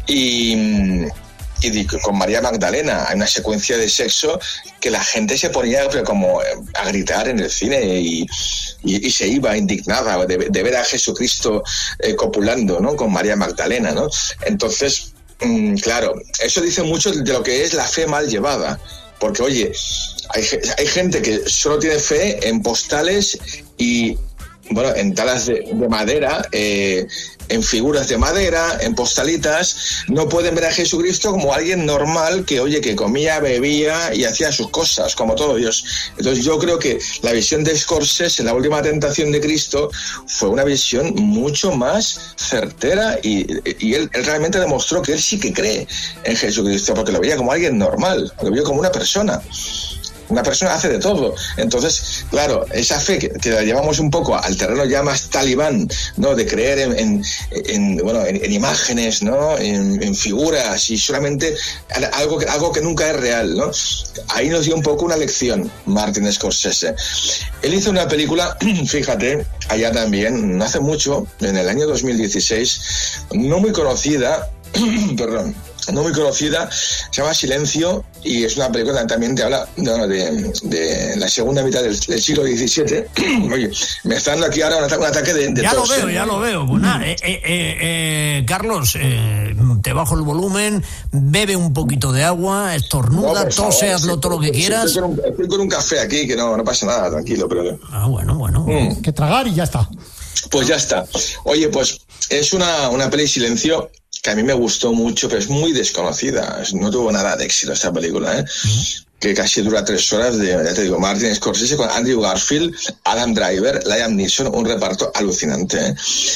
y... y con María Magdalena hay una secuencia de sexo que la gente se ponía pero como a gritar en el cine y, y, y se iba indignada de, de ver a Jesucristo eh, copulando, ¿no?, con María Magdalena, ¿no? Entonces, mmm, claro, eso dice mucho de lo que es la fe mal llevada, porque oye, hay, hay gente que solo tiene fe en postales y, bueno, en talas de, de madera, eh, en figuras de madera, en postalitas. No pueden ver a Jesucristo como alguien normal que, oye, que comía, bebía y hacía sus cosas, como todo Dios. Entonces yo creo que la visión de Scorsese en La Última Tentación de Cristo fue una visión mucho más certera y, y él, él realmente demostró que él sí que cree en Jesucristo, porque lo veía como alguien normal, lo veía como una persona. Una persona hace de todo. Entonces, claro, esa fe que, que la llevamos un poco al terreno ya más talibán, ¿no?, de creer en, en, en bueno, en, en imágenes, ¿no?, en, en figuras y solamente algo que, algo que nunca es real, ¿no? Ahí nos dio un poco una lección Martin Scorsese. Él hizo una película, fíjate, allá también, no hace mucho, en el año dos mil dieciséis, no muy conocida, perdón, no muy conocida, se llama Silencio, y es una película que también te habla no, de, de la segunda mitad del, del siglo diecisiete. Oye, me está dando aquí ahora un, un ataque de, de ya tos, lo veo, ¿eh? ya lo veo. Pues nada, eh, eh, eh, Carlos, eh, te bajo el volumen, bebe un poquito de agua, estornuda, No, tose, favor, hazlo sí, todo lo que sí, quieras. Estoy con, un, estoy con un café aquí, que no, no pasa nada, tranquilo. Pero... Ah, bueno, bueno. Mm. Que tragar y ya está. Pues ya está. Oye, pues es una, una peli Silencio que a mí me gustó mucho, pero es muy desconocida. No tuvo nada de éxito esta película, ¿eh? Mm. Que casi dura tres horas de, ya te digo, Martin Scorsese con Andrew Garfield, Adam Driver, Liam Neeson, un reparto alucinante, ¿eh?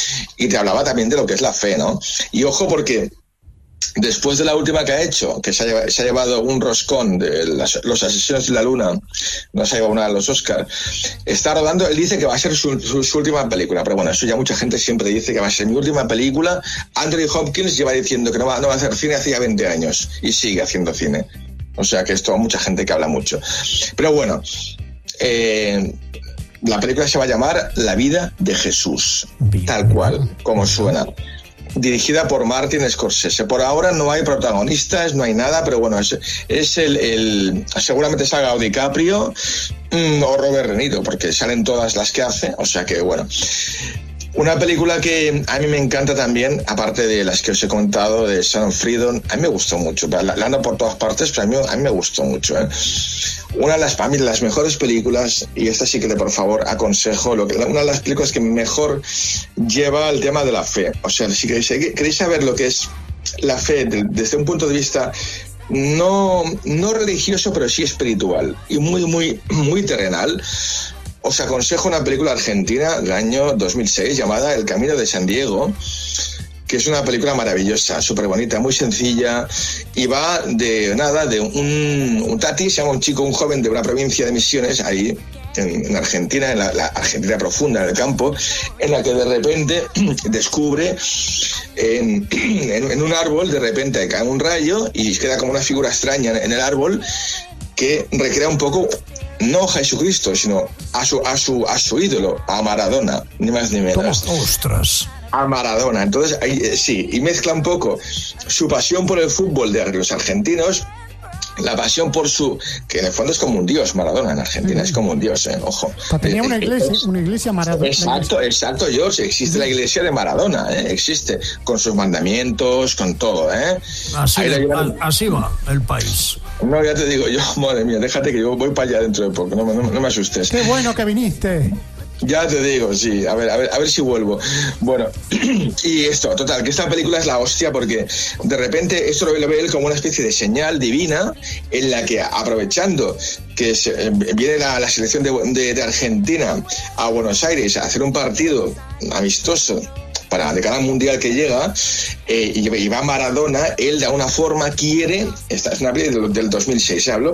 Y te hablaba también de lo que es la fe, ¿no? Y ojo, porque después de la última que ha hecho, que se ha llevado, se ha llevado un roscón de las, Los Asesinos de la Luna, no se ha llevado una de los Oscars, está rodando, él dice que va a ser su, su, su última película, pero bueno, eso ya mucha gente siempre dice que va a ser mi última película. Anthony Hopkins lleva diciendo que no va, no va a hacer cine hacía veinte años y sigue haciendo cine. O sea que esto hay mucha gente que habla mucho. Pero bueno, eh, la película se va a llamar La vida de Jesús, bien, tal cual, como suena. Dirigida por Martin Scorsese. Por ahora no hay protagonistas, no hay nada, pero bueno, es, es el, el... seguramente salga DiCaprio mmm, o Robert De Niro, porque salen todas las que hace, o sea que bueno... Una película que a mí me encanta también, aparte de las que os he contado, de Son of Freedom, a mí me gustó mucho. La, la ando por todas partes, pero a mí, a mí me gustó mucho, ¿eh? Una de las, para mí, de las mejores películas, y esta sí que le, por favor, aconsejo, lo que, una de las películas que mejor lleva el tema de la fe. O sea, si queréis, queréis saber lo que es la fe de, desde un punto de vista no, no religioso, pero sí espiritual, y muy, muy, muy terrenal, os aconsejo una película argentina del año dos mil seis llamada El Camino de San Diego, que es una película maravillosa, súper bonita, muy sencilla, y va de nada, de un, un tati, se llama un chico, un joven de una provincia de Misiones, ahí en, en Argentina, en la, la Argentina profunda, en el campo, en la que de repente descubre en, en, en un árbol, de repente cae un rayo y queda como una figura extraña en, en el árbol que recrea un poco... no a Jesucristo, sino a su, a su, a su ídolo, a Maradona, ni más ni menos. ¡Ostras! A Maradona. Entonces, ahí, sí, y mezcla un poco su pasión por el fútbol de los argentinos, la pasión por su... que en el fondo es como un dios, Maradona en Argentina, mm. es como un dios, ¿eh? Ojo. Tenía una iglesia, una iglesia Maradona. Exacto, exacto, George, existe mm. la iglesia de Maradona, ¿eh? Existe, con sus mandamientos, con todo, ¿eh? Así, llevan... así va el país. No, ya te digo yo, madre mía, déjate que yo voy para allá dentro de poco, no, no, no me asustes. Qué bueno que viniste. Ya te digo, sí, a ver, a ver, a ver si vuelvo. Bueno, y esto, total, que esta película es la hostia porque de repente esto lo ve él como una especie de señal divina en la que, aprovechando que se, viene la, la selección de, de, de Argentina a Buenos Aires a hacer un partido amistoso para de cara al mundial que llega, eh, y, y va Maradona, él de alguna forma quiere, esta es una película del, del dos mil seis, hablo,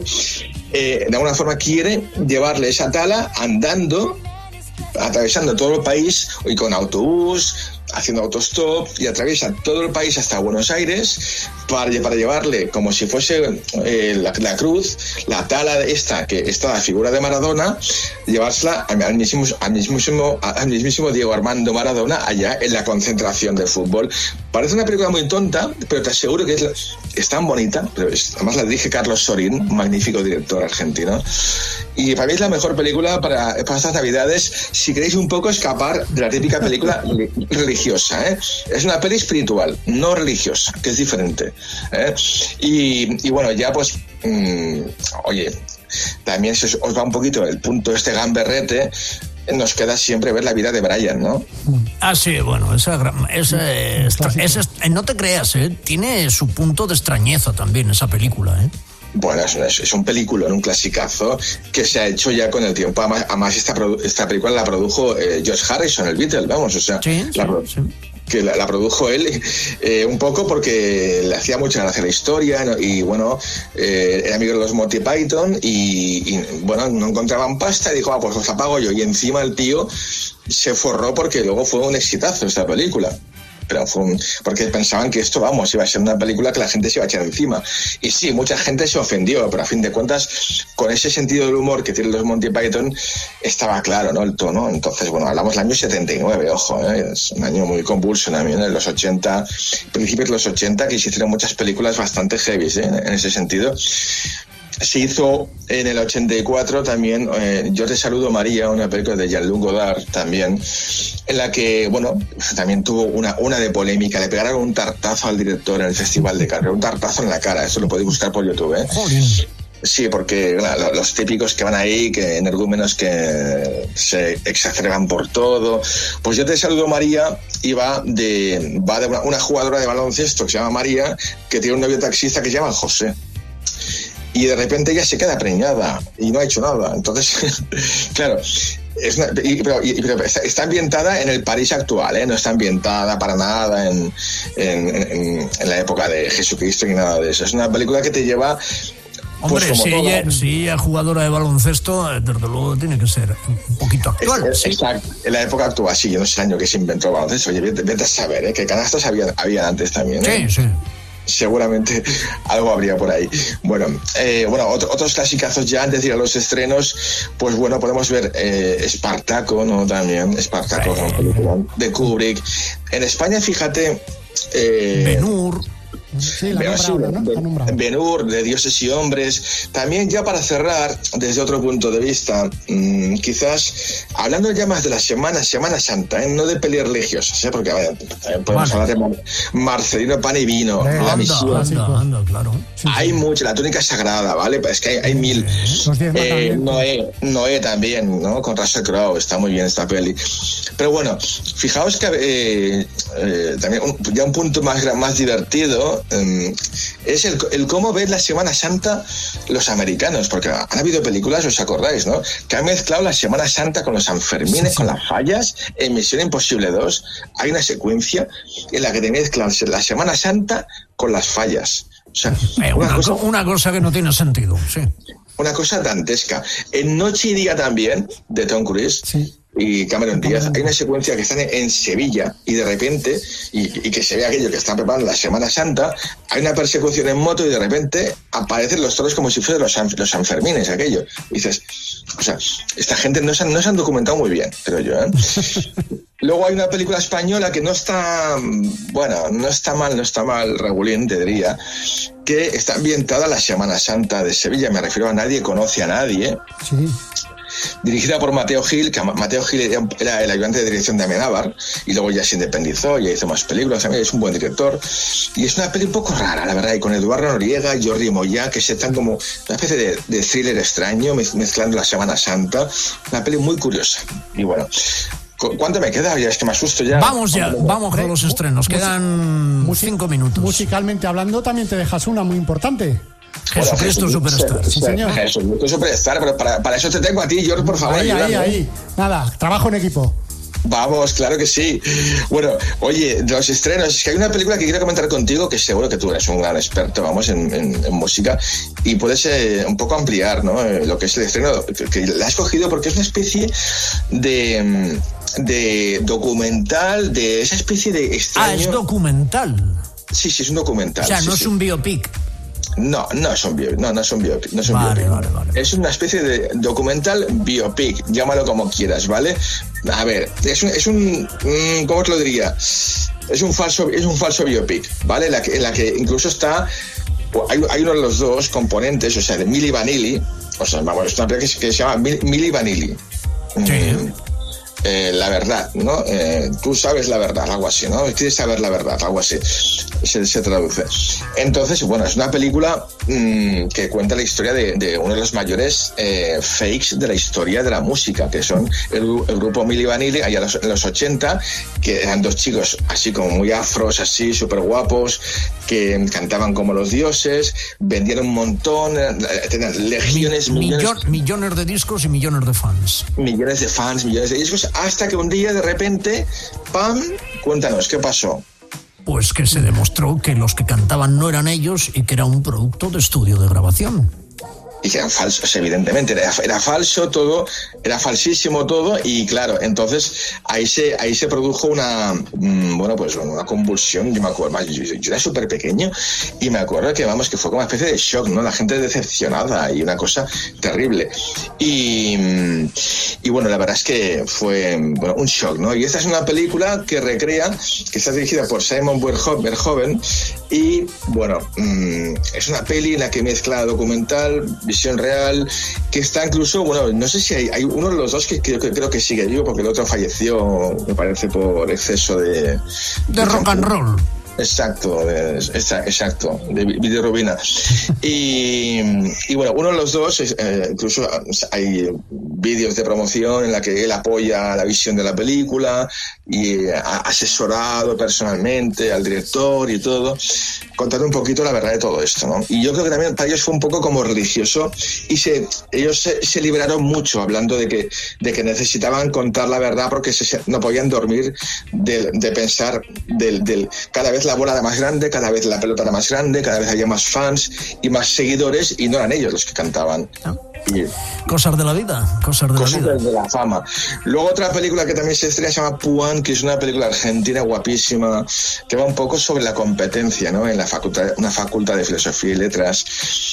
eh, de alguna forma quiere llevarle esa tala andando, atravesando todo el país y con autobús, haciendo autostop, y atraviesa todo el país hasta Buenos Aires para, para llevarle como si fuese eh, la, la cruz, la tala esta que está la figura de Maradona, llevársela al mismísimo, al mismísimo, al mismísimo Diego Armando Maradona allá en la concentración del fútbol. Parece una película muy tonta, pero te aseguro que es, es tan bonita, pero es, además la dirige Carlos Sorín, un magnífico director argentino, y para mí es la mejor película para, para estas navidades si queréis un poco escapar de la típica película religiosa, ¿eh? Es una peli espiritual, no religiosa, que es diferente, ¿eh? y, y bueno, ya pues mmm, oye, también se os va un poquito el punto este gamberrete. Nos queda siempre ver la vida de Brian, ¿no? Ah, sí, bueno, esa, esa, esa, esa, no te creas, ¿eh? Tiene su punto de extrañeza también esa película, ¿eh? Bueno, es, es un peliculón, un clasicazo que se ha hecho ya con el tiempo. Además, además esta, esta película la produjo eh, George Harrison, el Beatle, vamos, o sea, sí, la, sí, sí. que la, la produjo él eh, un poco porque le hacía mucha gracia la historia, ¿no? Y bueno, eh, era amigo de los Monty Python y, y bueno, no encontraban pasta y dijo, ah, pues os la pago yo. Y encima el tío se forró porque luego fue un exitazo esta película. Pero fue un, porque pensaban que esto, vamos, iba a ser una película que la gente se iba a echar encima. Y sí, mucha gente se ofendió, pero a fin de cuentas, con ese sentido del humor que tienen los Monty Python, estaba claro, ¿no? El tono. Entonces, bueno, hablamos del año setenta y nueve, ojo, ¿eh? Es un año muy convulso también, en los ochenta, principios de los ochenta, que se hicieron muchas películas bastante heavy, ¿eh? En ese sentido. Se hizo en el ochenta y cuatro también eh, Yo te saludo María, una película de Jean-Luc Godard también, en la que, bueno, también tuvo una, una de polémica. Le pegaron un tartazo al director en el Festival de Cannes, un tartazo en la cara, eso lo podéis buscar por YouTube, ¿eh? Joder. Sí, porque claro, los típicos que van ahí, que energúmenos que se exacerban por todo. Pues Yo te saludo María y va de, va de una, una jugadora de baloncesto que se llama María, que tiene un novio taxista que se llama José. Y de repente ella se queda preñada y no ha hecho nada. Entonces, claro, es una, y, pero, y, pero está, está ambientada en el París actual, ¿eh? No está ambientada para nada en, en, en, en la época de Jesucristo ni nada de eso. Es una película que te lleva... Hombre, pues, si, ella, si ella es jugadora de baloncesto, desde luego tiene que ser un poquito actual. Es, ¿sí? Exacto, en la época actual, sí, yo no sé el año que se inventó el baloncesto. Oye, vete, vete a saber, ¿eh? Que canastas había, había antes también, ¿eh? Sí, sí. Seguramente algo habría por ahí. Bueno, eh, bueno, otro, otros clasicazos ya antes de ir a los estrenos, pues bueno, podemos ver eh, Espartaco, ¿no? También, Espartaco, ¿no? Película de Kubrick. En España, fíjate... Eh, Ben-Hur. Sí, la nombrado, ¿no? La Ben-Hur, de Dioses y Hombres. También, ya para cerrar, desde otro punto de vista, mmm, quizás hablando ya más de la Semana Semana Santa, ¿eh? No de pelis religiosas, ¿eh? Porque vaya, podemos vale. hablar de Mar- Marcelino Pan y Vino, eh, La anda, Misión. anda, anda, claro. Sí, hay sí. mucha, La túnica sagrada, ¿vale? Es que hay, hay mil. Eh, Noé, Noé también, ¿no? Con Russell Crowe, está muy bien esta peli. Pero bueno, fijaos que eh, eh, también un, ya un punto más, más divertido eh, es el, el cómo ven la Semana Santa los americanos, porque han habido películas, os acordáis, ¿no? Que han mezclado la Semana Santa con los Sanfermines, sí, sí. con las fallas. En Misión Imposible dos hay una secuencia en la que te mezclan la Semana Santa con las fallas. O sea, eh, una, una, cosa, una cosa que no tiene sentido, sí. Una cosa dantesca. En Noche y Día también, de Tom Cruise, sí. y Cameron Díaz, hay una secuencia que están en Sevilla y de repente, y, y que se ve aquello que están preparando la Semana Santa, hay una persecución en moto y de repente aparecen los toros como si fueran los, San, los Sanfermines, aquello. Y dices, o sea, esta gente no se han, no se han documentado muy bien, creo yo, ¿eh? Luego hay una película española que no está, bueno, no está mal, no está mal, regulín, te diría, que está ambientada la Semana Santa de Sevilla. Me refiero a Nadie conoce a nadie. Sí. dirigida por Mateo Gil, que Mateo Gil era, era el ayudante de dirección de Amenábar, y luego ya se independizó, ya hizo más películas, también es un buen director, y es una peli un poco rara, la verdad, y con Eduardo Noriega y Jordi Moya, que se están como una especie de, de thriller extraño, mezclando la Semana Santa, una peli muy curiosa, y bueno... ¿Cuánto me queda? Ya es que me asusto ya. Vamos ya, vamos con los estrenos. Quedan cinco minutos. Musicalmente hablando, también te dejas una muy importante. Jesucristo bueno, Superstar. Sí, señor. Jesucristo Superstar, pero para, para eso te tengo a ti, George, por favor. Ahí, ayúdame. ahí, ahí. Nada, trabajo en equipo. Vamos, claro que sí. Bueno, oye, los estrenos, es que hay una película que quiero comentar contigo, que seguro que tú eres un gran experto, vamos, en, en, en música, y puedes eh, un poco ampliar, ¿no? Eh, lo que es el estreno, que, que la has cogido porque es una especie de, de documental, de esa especie de extraño... Ah, es documental. Sí, sí, es un documental. O sea, sí, no sí. es un biopic. No, no es un biopic, no, no es un biopic, no es un vale, biopic. Vale, vale. Es una especie de documental biopic, llámalo como quieras, ¿vale? A ver, es un, es un mmm, ¿cómo te lo diría? Es un falso, es un falso biopic, ¿vale? En la que, en la que incluso está, hay, hay uno de los dos componentes, o sea, de Milli Vanilli, o sea, vamos, es una película que, que se llama Milli Vanilli. Sí. Mm. Eh, la verdad, ¿no? Eh, tú sabes la verdad, algo así, ¿no? Quieres saber la verdad, algo así se, se traduce. Entonces, bueno, es una película mmm, que cuenta la historia de, de uno de los mayores eh, fakes de la historia de la música, que son el, el grupo Milli Vanilli, allá en los, en los ochenta, que eran dos chicos así como muy afros, así, súper guapos, que cantaban como los dioses, vendían un montón, tenían legiones, Mi, millones... Millon, millones de discos y millones de fans. Millones de fans, millones de discos, hasta que un día de repente, ¡pam! Cuéntanos, ¿qué pasó? Pues que se demostró que los que cantaban no eran ellos y que era un producto de estudio de grabación. Y que eran falsos, evidentemente, era, era falso todo, era falsísimo todo, y claro, entonces ahí se ahí se produjo una, mmm, bueno, pues una convulsión. Yo me acuerdo, yo, yo era súper pequeño y me acuerdo que, vamos, que fue como una especie de shock, ¿no? La gente decepcionada y una cosa terrible. Y, y bueno, la verdad es que fue, bueno, un shock, ¿no? Y esta es una película que recrea, que está dirigida por Simon Verhoeven, y bueno, mmm, es una peli en la que mezcla documental, visión real, que está incluso, bueno, no sé si hay, hay uno de los dos que creo, que creo que sigue vivo, porque el otro falleció, me parece, por exceso de... De, de rock and roll. Exacto, de, exacto, de bilirrubina. Y, y bueno, uno de los dos, eh, incluso hay vídeos de promoción en la que él apoya la visión de la película y ha asesorado personalmente al director y todo, contando un poquito la verdad de todo esto, ¿no? Y yo creo que también para ellos fue un poco como religioso, y se, ellos se, se liberaron mucho hablando de que, de que necesitaban contar la verdad, porque se, no podían dormir de, de pensar del, del cada vez la bola era más grande, cada vez la pelota era más grande, cada vez había más fans y más seguidores, y no eran ellos los que cantaban. ¿No? Y, cosas de la vida, cosas de cosas la vida. de la fama. Luego otra película que también se estrena se llama Puan, que es una película argentina guapísima, que va un poco sobre la competencia, ¿no? En la facultad, una facultad de filosofía y letras.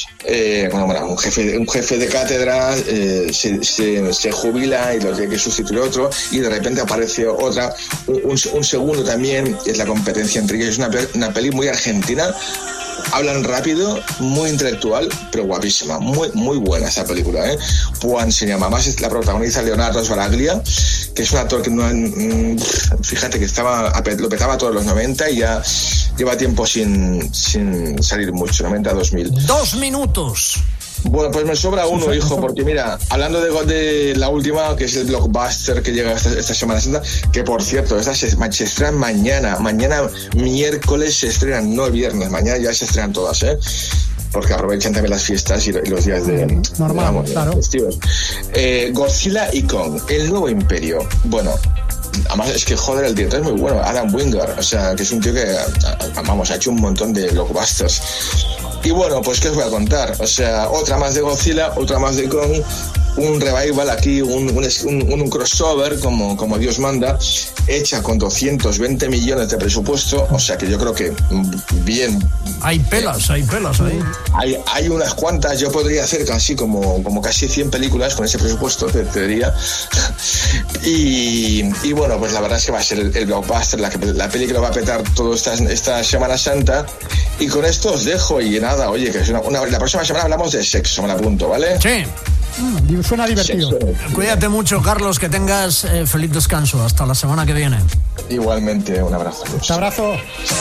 Eh, bueno, bueno, un jefe, un jefe de cátedra eh, se, se, se jubila y lo tiene que sustituir otro, y de repente aparece otra, un, un segundo también, y es la competencia entre ellos. Es una, una peli muy argentina. Hablan rápido, muy intelectual, pero guapísima, muy muy buena esa película, ¿eh? Puan se llama, más la protagoniza Leonardo Sbaraglia, que es un actor que no, fíjate que estaba lo petaba todos los noventa y ya lleva tiempo sin, sin salir mucho, noventa a dos mil. Dos minutos. Bueno, pues me sobra uno, hijo, porque mira, hablando de, de la última, que es el blockbuster que llega esta, esta Semana Santa, que por cierto, esta se, se estrenan mañana, mañana miércoles se estrenan, no el viernes, mañana ya se estrenan todas, ¿eh? Porque aprovechan también las fiestas y los días de... Normal, vamos, claro. Festivos. Eh, Godzilla y Kong, el nuevo imperio. Bueno, además es que, joder, el director es muy bueno, Adam Wingard, o sea, que es un tío que, vamos, ha hecho un montón de blockbusters. Y bueno, pues ¿qué os voy a contar? O sea, otra más de Godzilla, otra más de Kong, un revival aquí, un, un, un, un crossover, como, como Dios manda, hecha con doscientos veinte millones de presupuesto, o sea que yo creo que bien... Hay pelas, hay pelas ahí. Hay, hay unas cuantas, yo podría hacer casi como, como casi cien películas con ese presupuesto, te, te diría. Y, y bueno, pues la verdad es que va a ser el, el blockbuster, la, que, la película va a petar toda esta, esta Semana Santa. Y con esto os dejo, y nada, oye, que es una, una, la próxima semana hablamos de sexo, me la apunto, ¿vale? Sí. Mm, suena divertido. Cuídate mucho, Carlos, que tengas eh, feliz descanso. Hasta la semana que viene. Igualmente, un abrazo. Un abrazo.